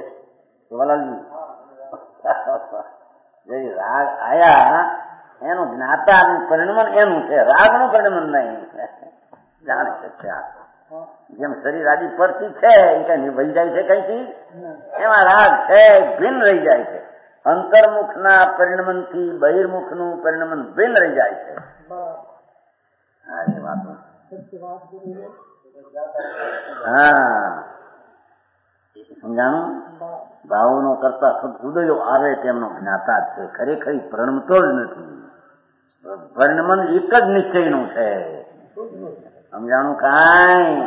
રાગ આયા એનું જ્ઞાતાનું પરિણમન એનું છે, રાગનું પરિણમન નહીં. જાણે છે જેમ શરીર આદિ પરથી છે એ કઈ વહી જાય છે કઈથી, એમાં રાગ છે ભિન્ન રહી જાય છે. અંતર્મુખના પરિણમનથી બહિર્મુખનું પરિણમન ભિન્ન રહી જાય છે. હા એ વાત. હા સમજાણું? ભાવનો કરતા ઉદયો આવે તેમનો જ્ઞાતા જ છે. ખરેખર પરિણમતો જ નથી. પરિણમન એક જ નિશ્ચયનું છે. સમજાણું કાંઈ?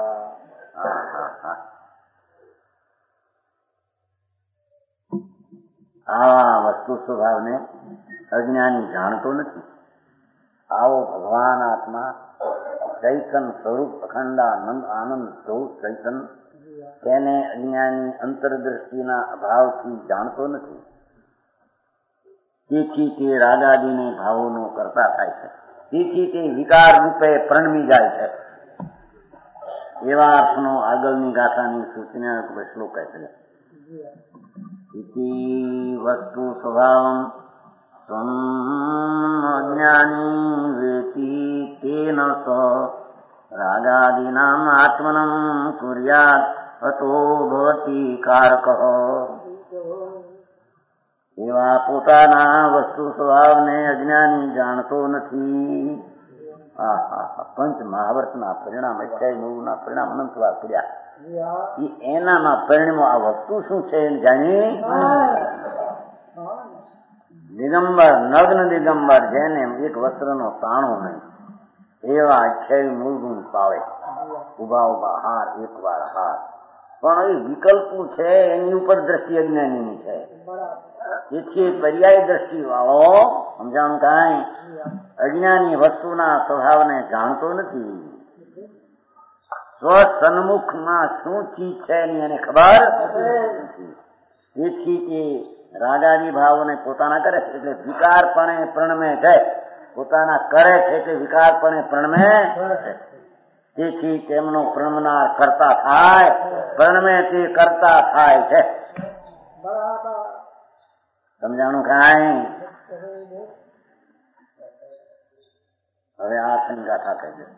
આ વસ્તુ સ્વભાવને અજ્ઞાની જાણતો નથી. આવો ભગવાન આત્મા ચૈતન સ્વરૂપ અખંડાનંદ આનંદ સ્વરૂપ ચૈતન તેને અજ્ઞાની અંતરદ્રષ્ટિના અભાવથી જાણતો નથી. તેથી તે રાગાદીને ભાવોનો કરતા થાય છે. તેથી તે વિકાર રૂપે પ્રણમી જાય છે. એવા અર્થનો આગળની ગાથાની સૂચના શ્લોક કહે છે. ઇતિ વસ્તુ સ્વભાવમ સ્વમ અજ્ઞાની વેતિ તેન સ રાગાદીનામ આત્મનમ કુર્યાત અતો ભવતી કારકઃ. એવા પોતાના વસ્તુ સ્વભાવને અજ્ઞાની જાણતો નથી. પંચ મહાવર્તના પરિણામ 28 પરિણામ અનંતવાર કર્યા. એનામાં પરિણામો આ વસ્તુ શું છે જાણી દિગંબર નગ્ન દિગંબર જેને એક વસ્ત્રનો તાણો નહીં એવા 28 મૂળગુણ પાવે. ઉભા ઉભા હાર એકવાર હાર, પણ એ વિકલ્પો છે એની ઉપર દ્રષ્ટિ અજ્ઞાનીની છે. તેથી પર્યાય દ્રષ્ટિ વાળો સમજાણું કાંઈ અજ્ઞાની વસ્તુના સ્વભાવને જાણતો નથી. સ્વસન્મુખમાં શું ચીજ છે એની એને ખબર નથી. તેથી તે રાગાદી ભાવોને પોતાના કરે છે એટલે વિકારપણે પ્રણમે છે. પોતાના કરે છે એટલે વિકારપણે પ્રણમે છે. તેથી તેમનો પ્રણમનાર કરતા થાય, પ્રણમે તે કરતા થાય છે. સમજાણું કાંઈ? હવે આ સંગાથા કહી દે.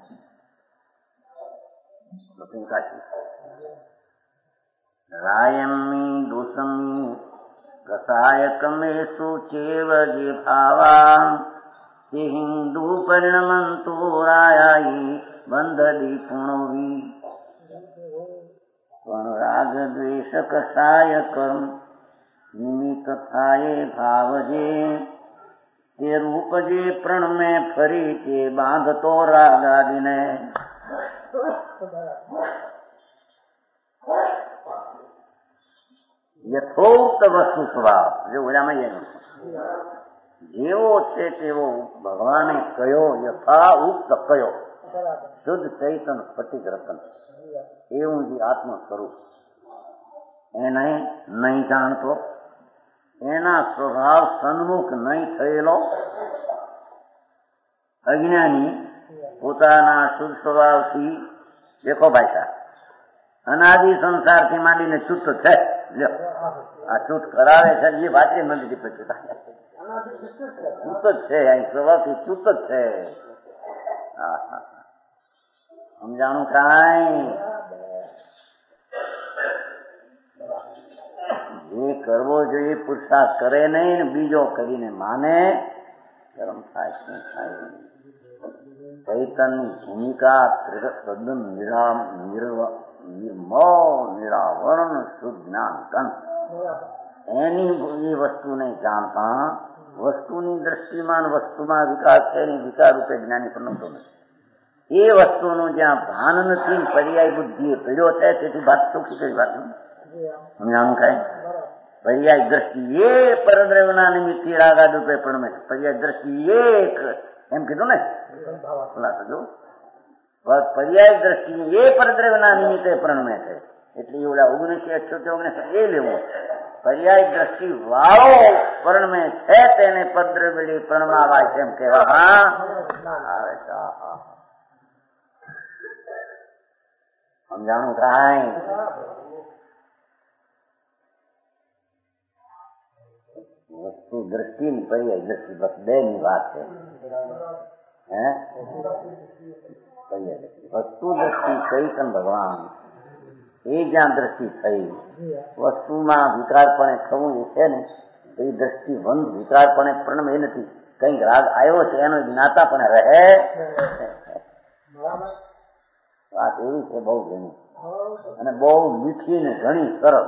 રાયમી દોષમી કસાયકમેષુ ચેવ જે ભાવા તે હિન્દુ પરિણમંતો રાયાઈ બંધડી પુણવી. પણ રાગ દ્વેષ કસાય કર્મ નિમિત્ત થાય ભાવજે તે રૂપ જે પ્રણમે ફરી તે બાંધતો રાગાદિને. યથોક્ત વસ્તુ સ્વભાવ જો ઓલામાં જેવો છે તેવો ભગવાને કયો, યથા ઉક્ત કયો, શુદ્ધ ચૈતન સ્ફટિક રતન એવું જે આત્મ સ્વરૂપ એને નહીં જાણતો, એના સ્વભાવ સન્મુખ નહીં થયેલો અજ્ઞાની પોતાના શુદ્ધ સ્વભાવથી દેખો ભાઈ સાહેબ અનાદિ સંસારથી માંડીને ચૂત છે. લ્યો આ ચૂત કરાવે છે એ વાત એ નથી પછી ચૂત જ છે, અહીં સ્વભાવથી ચૂત જ છે. સમજાણું કાંઈ? જે કરવો જોઈએ પુરુષાર્થ કરે નહીં ને બીજો કરીને માને કર્મ થાય શું થાય. ચૈતનની ભૂમિકા તદ્દન નિરાવરણ શુદ્ધ જ્ઞાન કંઠ. એની એ વસ્તુને જાણતા વસ્તુની દ્રષ્ટિમાં વસ્તુમાં વિકાર છે એની વિકાર રૂપે જ્ઞાની પણ નહોતો નથી. એ વસ્તુનું જ્યાં ભાન નથી પર્યાય બુદ્ધિએ પીડ્યો છે તેથી વાત ચોખ્ખી કરી વાત સમજાણું કાંઈ. પર્યાય દ્રષ્ટિ એ પરદ્રવ્યના નિમિત્તે રાગાદુપે પણ પર્યાય દ્રષ્ટિ એક એમ કીધું ને જો પર્યાય દ્રષ્ટિ એ પરદ્રવ્યના નિમિત્તે પ્રણમે છે એટલે ઓલા 1978 એ લેવું. પર્યાય દ્રષ્ટિ વાળો પરણમે છે તેને પરદ્રવ્ય પ્રણમાવાય છે એમ કહેવામાં આવે છે. સમજાણું કાંઈ? વસ્તુ દ્રષ્ટિ ની પર્યાય દ્રષ્ટિ બસ બે ની વાત છે. વસ્તુ દ્રષ્ટિ ચૈતન ભગવાન એ જ્યાં દ્રષ્ટિ થઈ વસ્તુમાં વિકારપણે થવું એ છે ને એ દ્રષ્ટિ વંદ વિકારપણે પણ એ નથી. કઈક રાગ આવ્યો છે એનો જ્ઞાતા પણ રહે. વાત એવી છે બહુ ઘણી અને બહુ મીઠી ને ઘણી સરળ.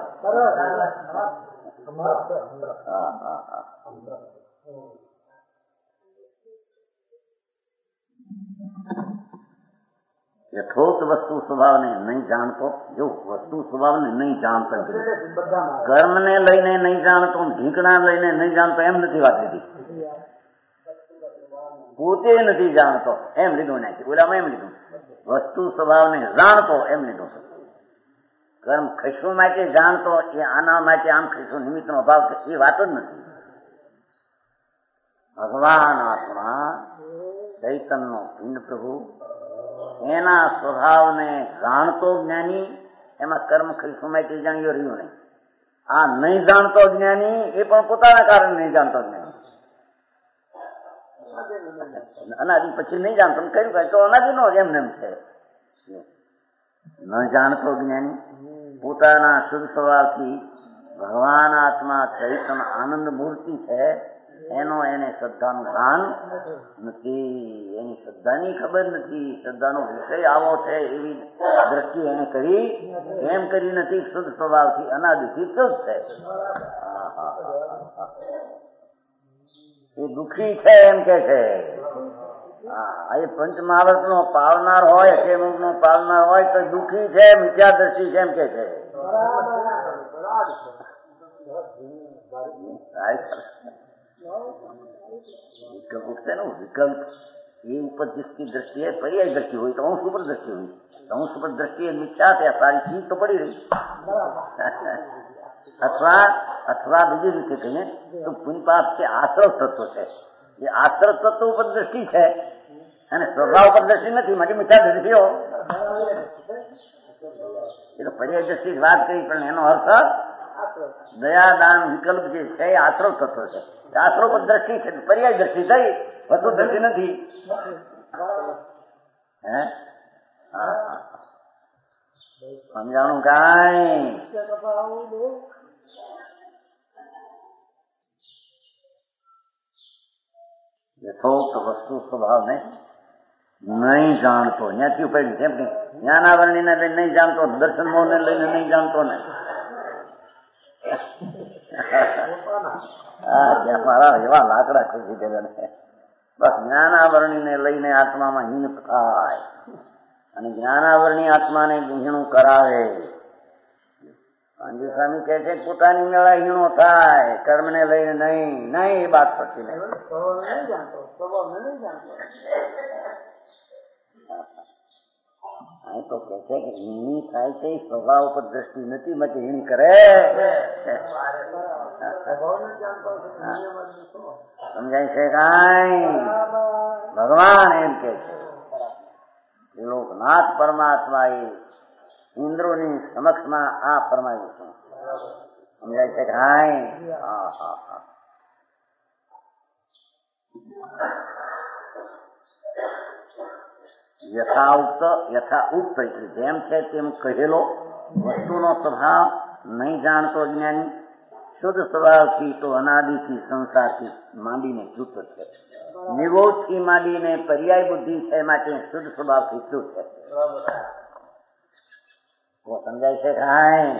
યથોક્ત વસ્તુ સ્વભાવને નહીં જાણતો, જો વસ્તુ સ્વભાવને નહીં જાણતો, કર્મને લઈને નહીં જાણતો, ઢીકણા લઈને નહીં જાણતો એમ નથી વાત લીધી. પોતે નથી જાણતો એમ લીધું નાખી. ઓલામાં એમ લીધું વસ્તુ સ્વભાવને જાણતો એમ લીધું. કર્મ ખસવું માટે જાણતો એ આના માટે આમ ખસવું નિમિત્તનો અભાવ છે એ વાત જ નથી. ભગવાન આત્મા ચૈતનનો પિંડ પ્રભુ એના સ્વભાવને જાણતો જ્ઞાની એમાં કર્મ ખસવું માટે જાણ્યો રહ્યું નહીં. આ નહીં જાણતો જ્ઞાની એ પણ પોતાના કારણે નહીં જાણતો જ્ઞાની. અનાદિ પછી નહીં જાણતો કર્યું તો અનાદિ નો એમ નેમ છે. ન જાણતો જ્ઞાની પોતાના શુદ્ધ સ્વભાવથી ભગવાન આત્મા ચૈતન આનંદ મૂર્તિ છે એનો એને શ્રદ્ધાનું ભાન નથી. એની શ્રદ્ધાની ખબર નથી. શ્રદ્ધાનો વિષય આવો છે એવી દ્રષ્ટિ એને કરી એમ કરી નથી. શુદ્ધ સ્વભાવથી અનાદિથી શુદ્ધ છે. એ દુઃખી છે એમ કે છે. એ પંચમહાવત નો પાવનાર હોય કે મુખ નો પાવનાર હોય તો દુઃખી છે મિથ્યા દ્રષ્ટિ છે એમ કે છે. વિકલ્પ ઉઠશે ને વિકલ્પ એ ઉપર जिसकी दृष्टि है पर्याय दृष्टि हुई तो अंश ऊपर दृष्टि हुई तो अंश ऊपर दृष्टि मिथ्या है सारी चीज तो पड़ी रही. અથવા બીજી રીતે કહીએ તો પુણ્ય પાપ છે આશ્રવ તત્વ છે. એ આશ્રવ તત્વ ઉપર દ્રષ્ટિ છે અને સ્વભાવ ઉપર દ્રષ્ટિ નથી માટે મિથ્યા દ્રષ્ટિઓ. એ તો પર્યાય દ્રષ્ટિ વાત કરી પણ એનો અર્થ દયા દાન વિકલ્પ જે છે એ આશ્રવ તત્વ છે. આશ્રવ પર દ્રષ્ટિ છે પર્યાય દ્રષ્ટિ થઈ વસ્તુ દ્રષ્ટિ નથી. સમજાણું કાંઈ? યથોક્ત વસ્તુ સ્વભાવને નહીં જાણતો, ત્યાંથી ઉપાડ્યું. કેમ કે જ્ઞાનાવરણીને લઈને નહીં જાણતો, દર્શન મોહને લઈને નહીં જાણતો ને. ત્યાં મારા એવા લાકડા ખુશી ગયેલા ને. બસ જ્ઞાનાવરણીને લઈને આત્મામાં હીન થાય અને જ્ઞાનાવરણી આત્માને હીણું કરાવે. ગાંધી સ્વામી કહે છે પોતાની મેળા હીણો થાય, કર્મને લઈને નહીં. નહીં એ વાત પછી નહીં. તો કે છે કે હીણી થાય છે સ્વભાવ ઉપર દ્રષ્ટિ નથી, મત હીણી કરે. સમજાય છે કાંઈ? ભગવાન એમ કે છે લોકનાથ પરમાત્મા એ ઇન્દ્રોની સમક્ષમાં આ ફરમાયું છે. સમજાય છે કાંઈ? હા હા હા. યથા ઉક્ત એટલે જેમ છે તેમ કહેલો વસ્તુનો સ્વભાવ નહીં જાણતો જ્ઞાની શુદ્ધ સ્વભાવથી તો અનાદિથી સંસારથી માંડીને ચૂત છે. નિરોધથી માંડીને પર્યાય બુદ્ધિ છે, માટે શુદ્ધ સ્વભાવથી ચૂત છે. સમજાય છે કાંઈ?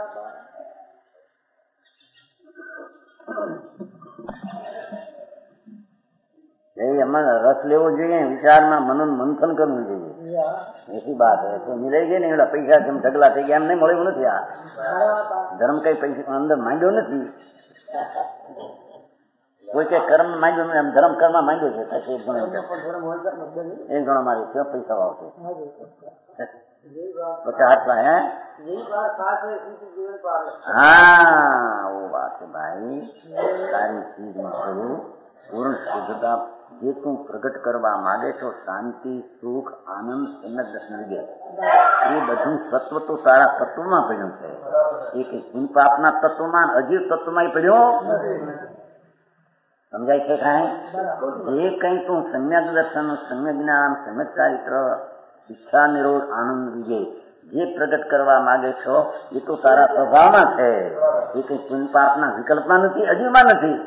રસ લેવો જોઈએ, વિચારમાં મનન મંથન કરવું જોઈએ. એસી બાત છે મિલાઈ ગઈ ને એવડા પૈસા કેમ ઢગલા થઈ ગયા એમ નહીં મળ્યું નથી. આ ધર્મ કઈ પૈસા અંદર માંડ્યો નથી. કોઈ કઈ કર્મ માંડ્યો નથી, ધર્મ કર્મ માંડ્યો છે. એક ગણો મારી ક્યાં પૈસા આવશે બધા આટલા. હે હા વો વાત છે ભાઈ. સારી ચીજમાં થયું પૂર્ણ શુદ્ધતા જે તું પ્રગટ કરવા માંગે છો, શાંતિ સુખ આનંદ સમ્યક દર્શન વગેરે, એ બધું તત્વ તો તારા તત્વમાં પડ્યું છે. એ કઈ પુણ્ય પાપના તત્વમાં અજીવ તત્વમાં પડ્યો. સમજાય છે કાંઈ? જે કઈ તું સમ્યક દર્શન સમ્યક જ્ઞાન સમ્યક ચારિત્ર ઈચ્છા નિરોધ આનંદ વિજય જે પ્રગટ કરવા માંગે છો એ તો તારા સ્વભાવમાં છે. એ કઈ પુણ્ય પાપના વિકલ્પમાં નથી, અજીવમાં નથી.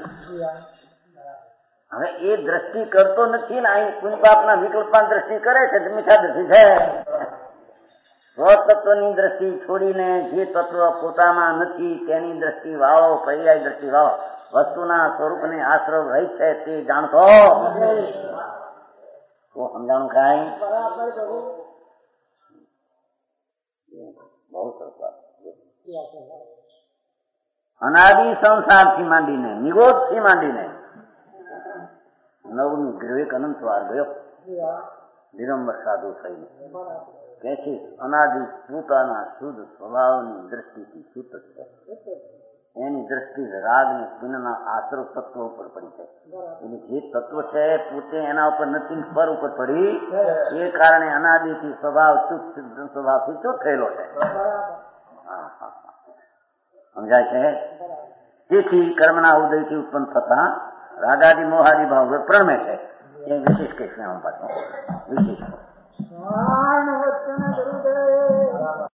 હવે એ દ્રષ્ટિ કરતો નથી ને અહીં પુણ્ય પાપના વિકલ્પમાં દ્રષ્ટિ કરે છે, મીઠા દ્રષ્ટિ છે. સ્વતત્વની દ્રષ્ટિ છોડીને જે તત્વ પોતામાં નથી તેની દ્રષ્ટિ વાળો, પર્યાય દ્રષ્ટિ વાળો, વસ્તુના સ્વરૂપને આશ્રવ રહી છે તે જાણતો. તો સમજાણું કાંઈ? બહુ સરસ વાત. અનાદિ સંસારથી માંડીને નિરોધથી માંડીને નવનું વિવેક અનંત વાર ગયો. વિરંબર સાધુ થઈને કે છે અનાદિ પોતાના શુદ્ધ સ્વભાવની દ્રષ્ટિથી શુદ્ધ છે. એની દ્રષ્ટિ રાગ ને પુણ્યના આશ્રવ તત્વ ઉપર પડી છે. એટલે જે તત્વ છે પોતે એના ઉપર નથી, પર ઉપર પડી. એ કારણે અનાદિથી સ્વભાવ શુદ્ધ સ્વભાવથી શુદ્ધ થયેલો છે. સમજાય છે? તેથી કર્મના ઉદયથી ઉત્પન્ન થતા રાગાદિ મોહાદિ ભાવ પ્રણમે છે. એ વિશેષ કહીશ ને હું પાછું વિશેષ